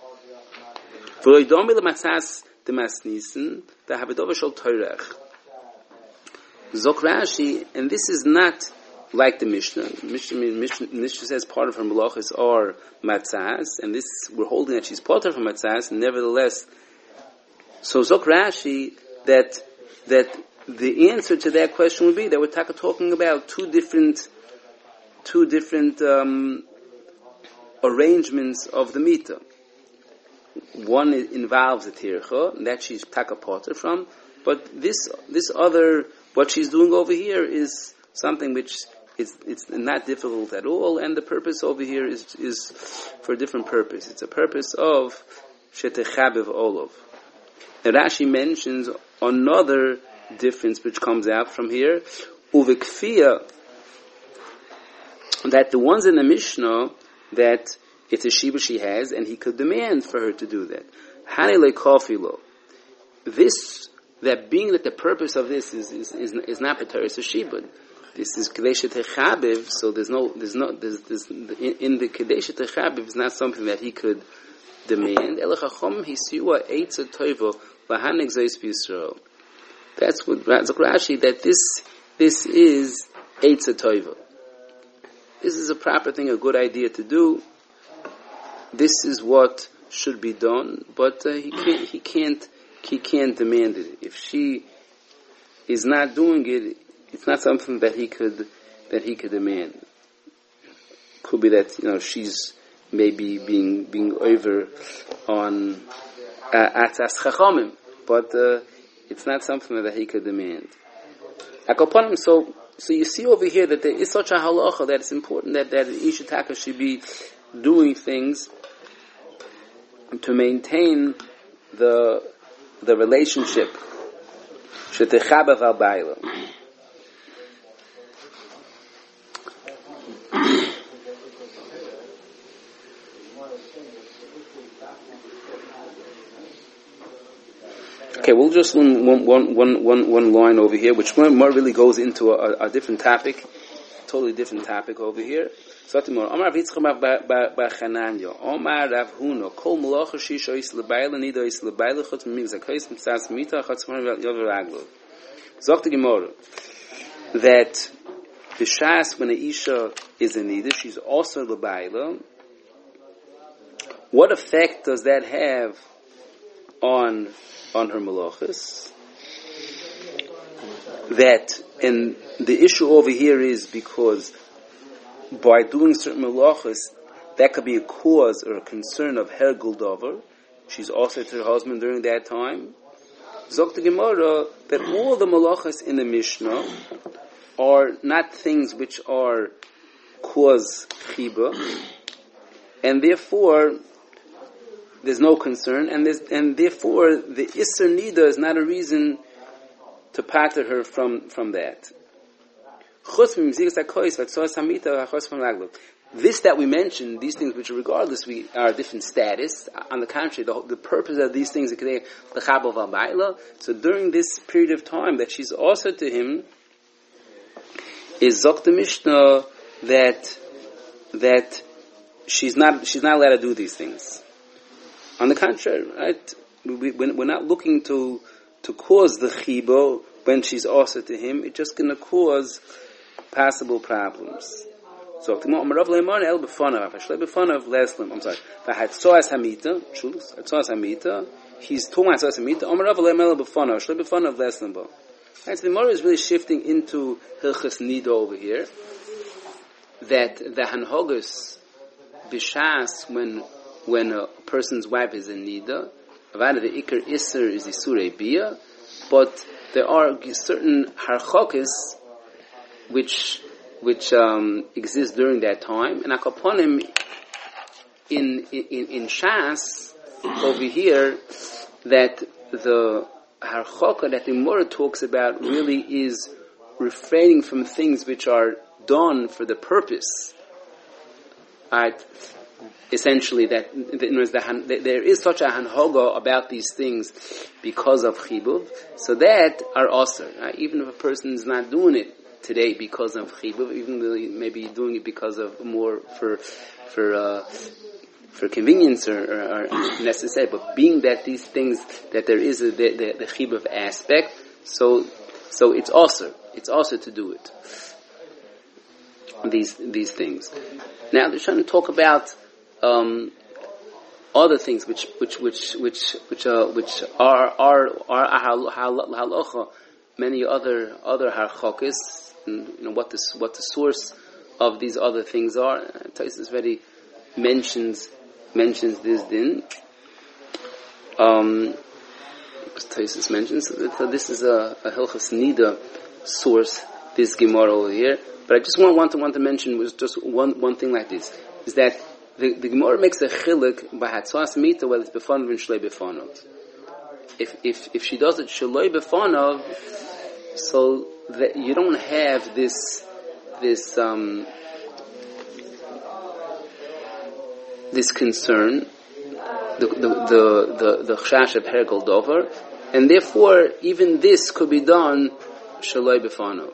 Zok Rashi, and this is not like the Mishnah. Mishnah, Mishnah, Mishnah says part of her malachas are matzahs, and this we're holding that she's part of her matzahs. Nevertheless, so Zok Rashi that that the answer to that question would be that we're talking about two different two different. Um, arrangements of the mita. One involves a tircha, and that she's taka potter from, but this this other, what she's doing over here is something which is it's not difficult at all, and the purpose over here is is for a different purpose. It's a purpose of shetechabev olov. Now Rashi mentions another difference which comes out from here, uvikfia, that the ones in the Mishnah that it's a shiba she has, and he could demand for her to do that. Hanele kofilo. This, that being that the purpose of this is is is, is not Pateris Shiba. This is Kadesha Techabiv, so there's no, there's no, there's, there's, in, in the Kadesha Techabiv is not something that he could demand. Elachachom hisiua eitza toivo v'hanig zeis b'Yisrael. That's what Zok Rashi, that this, this is eitza toivo. This is a proper thing, a good idea to do. this is what should be done, but uh, he can't, he can't, he can't demand it. If she is not doing it, it's not something that he could, that he could demand. Could be that, you know, she's maybe being, being over on, atzas chachamim, but, uh, it's not something that he could demand. So, so you see over here that there is such a halacha that it's important that, that Isha Taka should be doing things to maintain the the relationship. Shetechaba v'albayla. Okay, we'll just one, one, one, one, one, one line over here, which more, more really goes into a, a different topic, totally different topic over here. So, Omar Vitzcham b'Chananya, Omar Rav Huna, Kol Malacha Shisha is lebayla, Nida is lebayla, Chutz Mimig Zakais Mitzas Mita, Chutz Mimig Yavaraglo. Zok the Gemara that b'shas when a isha is in Nida, she's also lebayla. What effect does that have on on her malachas? That, and the issue over here is because by doing certain malachas, that could be a cause or a concern of hergul davar. She's also to her husband during that time. Zok the Gemara that all the malachas in the Mishnah are not things which are cause chiba, and therefore there's no concern, and there's, and therefore the Isser Nida is not a reason to pater her from, from that. This that we mentioned, these things which regardless we are a different status, on the contrary, the, the purpose of these things is so during this period of time that she's also to him is Zok the Mishnah that that she's not she's not allowed to do these things. On the contrary, right? We, we're not looking to to cause the chibo when she's also to him. It's just going to cause possible problems. So, I'm sorry. He's talking about Tzas Hamita. And so the Gemara is really shifting into Hilchas Nida over here. That the Hanhogus b'shas when when a person's wife is in Nida, Avada the Iker Isser is Isurei Bia, but there are certain harchokis which which um, exist during that time, and Akaponim in in in Shas over here that the harchoka that the Gemara talks about really is refraining from things which are done for the purpose. Right? Essentially, that the, there is such a hanhoga about these things because of chibuv, so that are aser. Right? Even if a person is not doing it today because of chibuv, even though he may be doing it because of more for for uh, for convenience or, or, or necessary, but being that these things that there is a, the the, the chibuv aspect, so so it's aser. It's aser to do it. These these things. Now they're trying to talk about um, other things which which which which which uh, which are are are halacha, many other other harchokis, and you know what the what the source of these other things are. Taisus very mentions mentions this din. Um, Taisus mentions that this is a, a Hilchas Nida source. This Gemara over here. But I just want, want to want to mention was just one one thing like this, is that the, the Gemara makes a chiluk by hatzas mita whether it's befanov and shloi befanov. If if if she does it shloi befanov, so that you don't have this this um this concern, the the the the, the chash of hergel dover, and therefore even this could be done shloi befanov.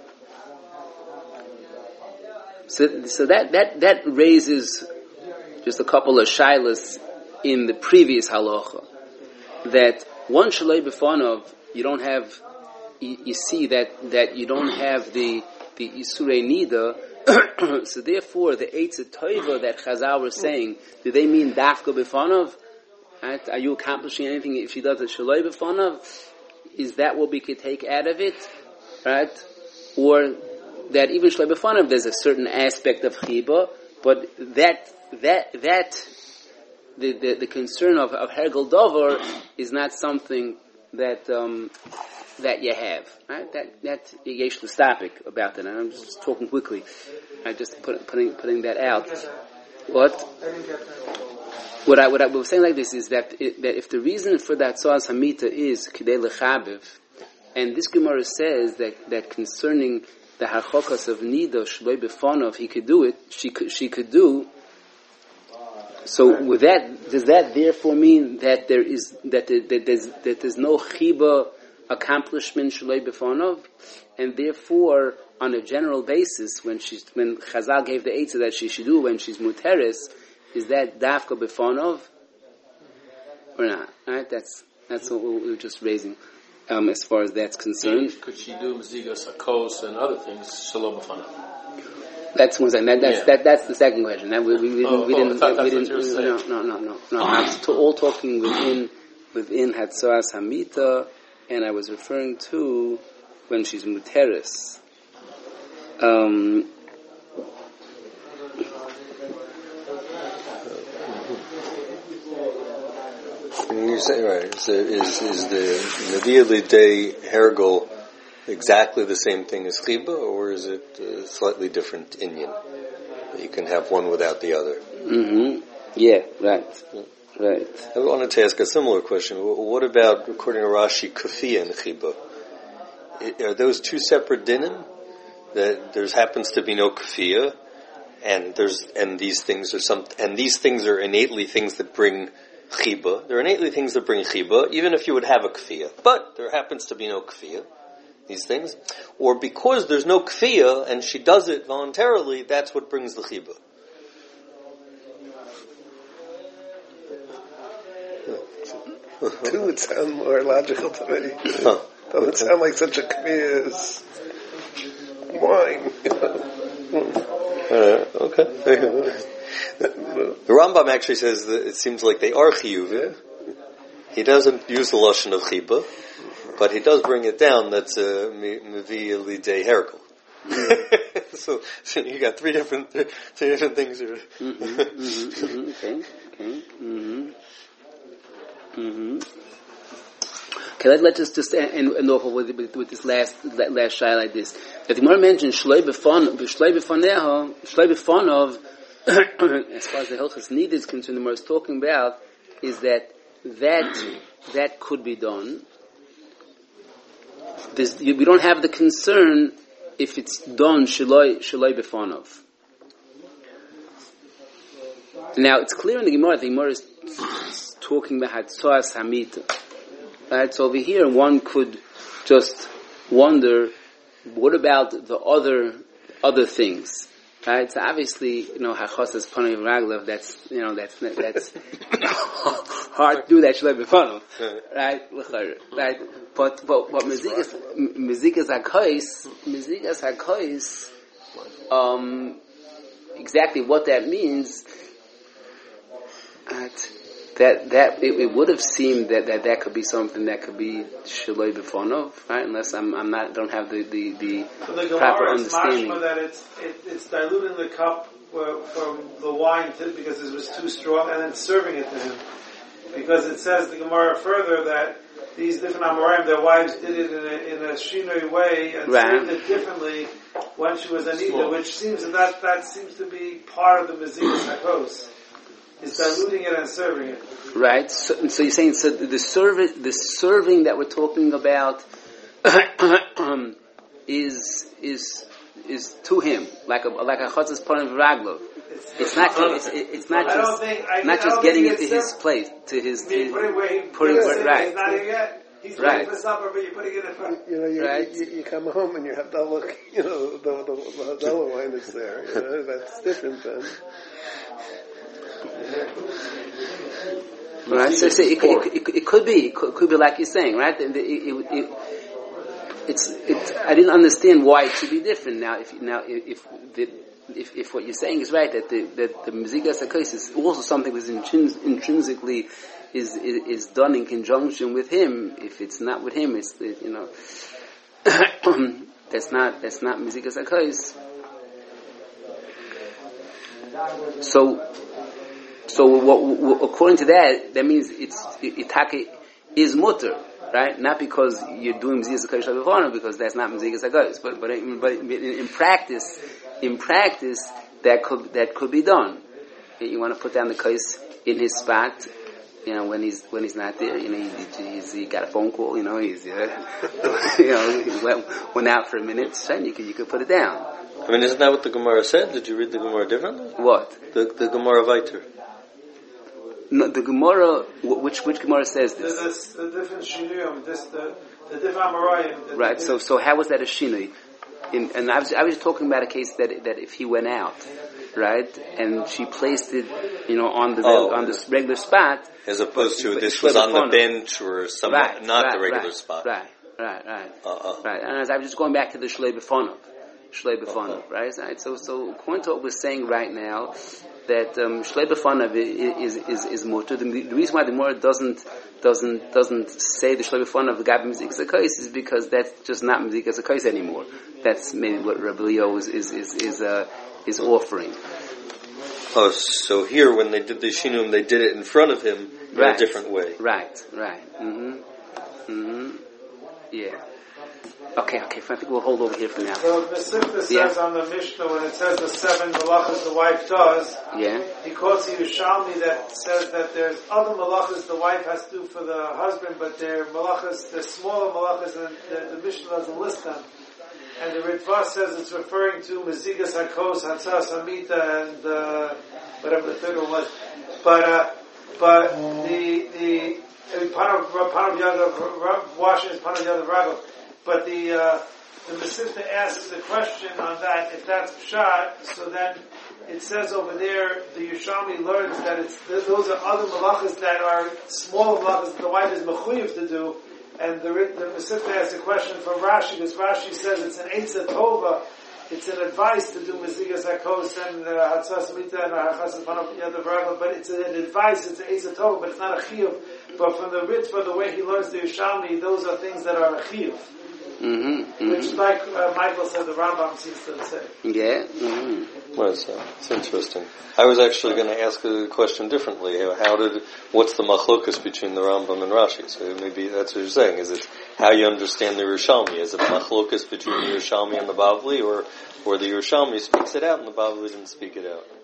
So, so that, that, that raises just a couple of shilas in the previous halacha. That one shalei befanov, you don't have, you, you see that, that you don't have the, the isurei nida, So therefore, the Eitz Toiva that Chazal were saying, do they mean Dafka B'Fanov? Right? Are you accomplishing anything if she does it Shaloi B'Fanov? Is that what we could take out of it? Right? Or that even Shaloi B'Fanov, there's a certain aspect of Chiba, but that, that, that, the, the, the concern of, of Hergel Dover is not something that, um, that you have, right? That that yesh topic about that, and I'm just talking quickly. I just put, putting putting that out. What? What I what I was saying like this is that it, that if the reason for that Tzoas Hamita is Kidei Lechabev, and this Gemara says that that concerning the Harchokas of Nida Shloi B'Fanov, he could do it. She could she could do. So with that, does that therefore mean that there is that there, that there's that there's no chiba accomplishment Shalei B'Fanov, and therefore, on a general basis, when she's when Chazal gave the eitzah that she should do when she's muteris, is that Dafka B'Fanov or not? Right? That's that's what we were just raising um, as far as that's concerned. Could she do Mazigas Hakos and other things Shalom B'Fanov? That's one thing. That, that's yeah. that, that's the second question. That we, we, we, oh, we oh, didn't. I We we didn't. we, no, no, no, no, no. I was to, all talking within within Hatzoas Hamita. And I was referring to when she's muteris. Um, you say right? So is is the Nevi'ah Lidei Hergel exactly the same thing as Chiba, or is it a slightly different inyan? You can have one without the other. Mm-hmm. Yeah. Right. Yeah. Right. I wanted to ask a similar question. What about, according to Rashi, Kafiyah and Chiba? Are those two separate dinim? That there happens to be no Kafiyah, and there's and these things are some and these things are innately things that bring Chiba. They're innately things that bring Chiba, even if you would have a Kafiyah. But there happens to be no Kafiyah. These things, or because there's no Kafiyah and she does it voluntarily, that's what brings the Chiba. Two would sound more logical to me. Huh. Doesn't sound like such a kaviyah as wine. uh, okay. The Rambam actually says that it seems like they are chiyuvim. He doesn't use the lashon of chiba, but he does bring it down. That's a mevi lidei herkel. So, so you got three different three different things here. Mm-hmm, mm-hmm, mm-hmm, okay. Okay. Mm-hmm. Mm-hmm. Okay, let, let's just, just end, end off with, with, with this last last shy like this. If the Gemara mentioned Shloi B'Fanov, Shloi B'Faneha, Shloi B'Fanov, as far as the Hilchos Nida is concerned, the Gemara is talking about is that that that could be done. This, you, we don't have the concern if it's done Shloi Shloi B'Fanov. Now it's clear in the Gemara. The Gemara is talking about Hatzoas Hamita. Right, so over here one could just wonder, what about the other other things? Right, so obviously, you know, Hachosas Panay Raglev, that's, you know, that's that's hard to do that Shloi B'Fanov. Right, right. But but but Mezikas Mezikas Hakois, Mezikas Hakois, um, exactly what that means. Right. That that it, it would have seemed that, that that could be something that could be Shaloi B'Fanov, right? Unless I'm I'm not don't have the the, the, so the proper Gemara understanding. Is that it's it, it's diluting the cup from the wine to, because it was too strong, and then serving it to him, because it says the Gemara further that these different Amoraim, their wives did it in a, in a shinoi way and right. served it differently when she was Anita, which seems that that, that seems to be part of the Mezikas Hakos. Is diluting it and serving it. Right. So, so you're saying so the serving the serving that we're talking about um, is is is to him like a like a chatzas panim v'raglo. It's not it's, it's not just think, I, not just getting it to his place to his put it where putting it right. He's not here yet. He's right. waiting for supper, but you're putting it in front. You know, you, right. you, you come home and you have double, you know, the the, the double wine is there. You know, that's different than. Right, so, so it, it, it, it could be, it could, could be like you're saying, right? It, it, it, it's, it's. I didn't understand why it should be different. Now, if now if the if, if what you're saying is right, that the that the Mezigas HaKos is also something that's intrins- intrinsically is, is is done in conjunction with him. If it's not with him, it's you know that's not that's not Mezigas HaKos. So so what, what, according to that, that means it's itake is mutter. Right? Not because you're doing Mezigas HaKos Shabbat, because that's not Mezigas HaKos. But, but, but in, in practice, in practice, that could, that could be done. You want to put down the Kos in his spot, you know, when he's, when he's not there, you know, he, he's, he got a phone call, you know, he's, uh, you know, he went, went out for a minute, so you could, you could put it down. I mean, isn't that what the Gemara said? Did you read the Gemara differently? What? The, the Gemara Vayter. No, the Gemara, which which Gemara says this? The, the, the different shinuyim, this the the different amarayim. Right. So so how was that a shinui? In, and I was I was talking about a case that that if he went out, right, and she placed it, you know, on the oh, on the regular spot, as opposed to but, this but was on the bench or some right, not right, the regular right, spot. Right. Right. Right. Uh-uh. Right. And as I was just going back to the shlei b'fonav, shlei b'fonav, uh-huh. right? right? So so according to what we're saying right now, that um, shlei b'fonav is is is mutter. The, the reason why the Gemara doesn't doesn't doesn't say the shlei b'fonav gabi Mezigas HaKos is because that's just not Mezigas HaKos anymore. That's maybe what Rabbi Leo is is is is, uh, is offering. Oh, so here when they did the shinum, they did it in front of him in right. a different way. Right. Right. Mm-hmm. Mm-hmm. Yeah. Okay, okay, I think we'll hold over here for now. So the Sifta says yeah. on the Mishnah, when it says the seven malachas the wife does, yeah. he quotes the Yerushalmi that says that there's other malachas the wife has to do for the husband, but they're malachas, they're smaller malachas, and the, the Mishnah doesn't list them. And the Ritva says it's referring to Mezigas HaKos, Hatzas Hamita, and uh, whatever the third one was. But uh, but the the Panav Panav Yadav washing is Panav Yadav Ragov. But the uh, the Mesivta asks the question on that, if that's pshat, so then it says over there, the Yerushalmi learns that it's those are other malachas that are smaller malachas that the wife is mechuyev to do, and the the Mesivta asks a question from Rashi, because Rashi says it's an eitzah tova, it's an advice to do Mezigas HaKos and Hatzas Mita and Hachas Panav Yadav Ragov, but it's an advice, it's an eitzah tova, but it's not a chiyuv. But from the Ritva, the way he learns the Yerushalmi, those are things that are a chiyuv. Mm-hmm, mm-hmm. Which, like uh, Michael said, the Rambam seems to say. Yeah. Mm-hmm. Well, it's, uh, it's interesting. I was actually going to ask a question differently. How did? What's the machlokas between the Rambam and Rashi? So maybe that's what you're saying. Is it how you understand the Yerushalmi? Is it a machlokas between the Yerushalmi and the Bavli, or or the Yerushalmi speaks it out and the Bavli didn't speak it out?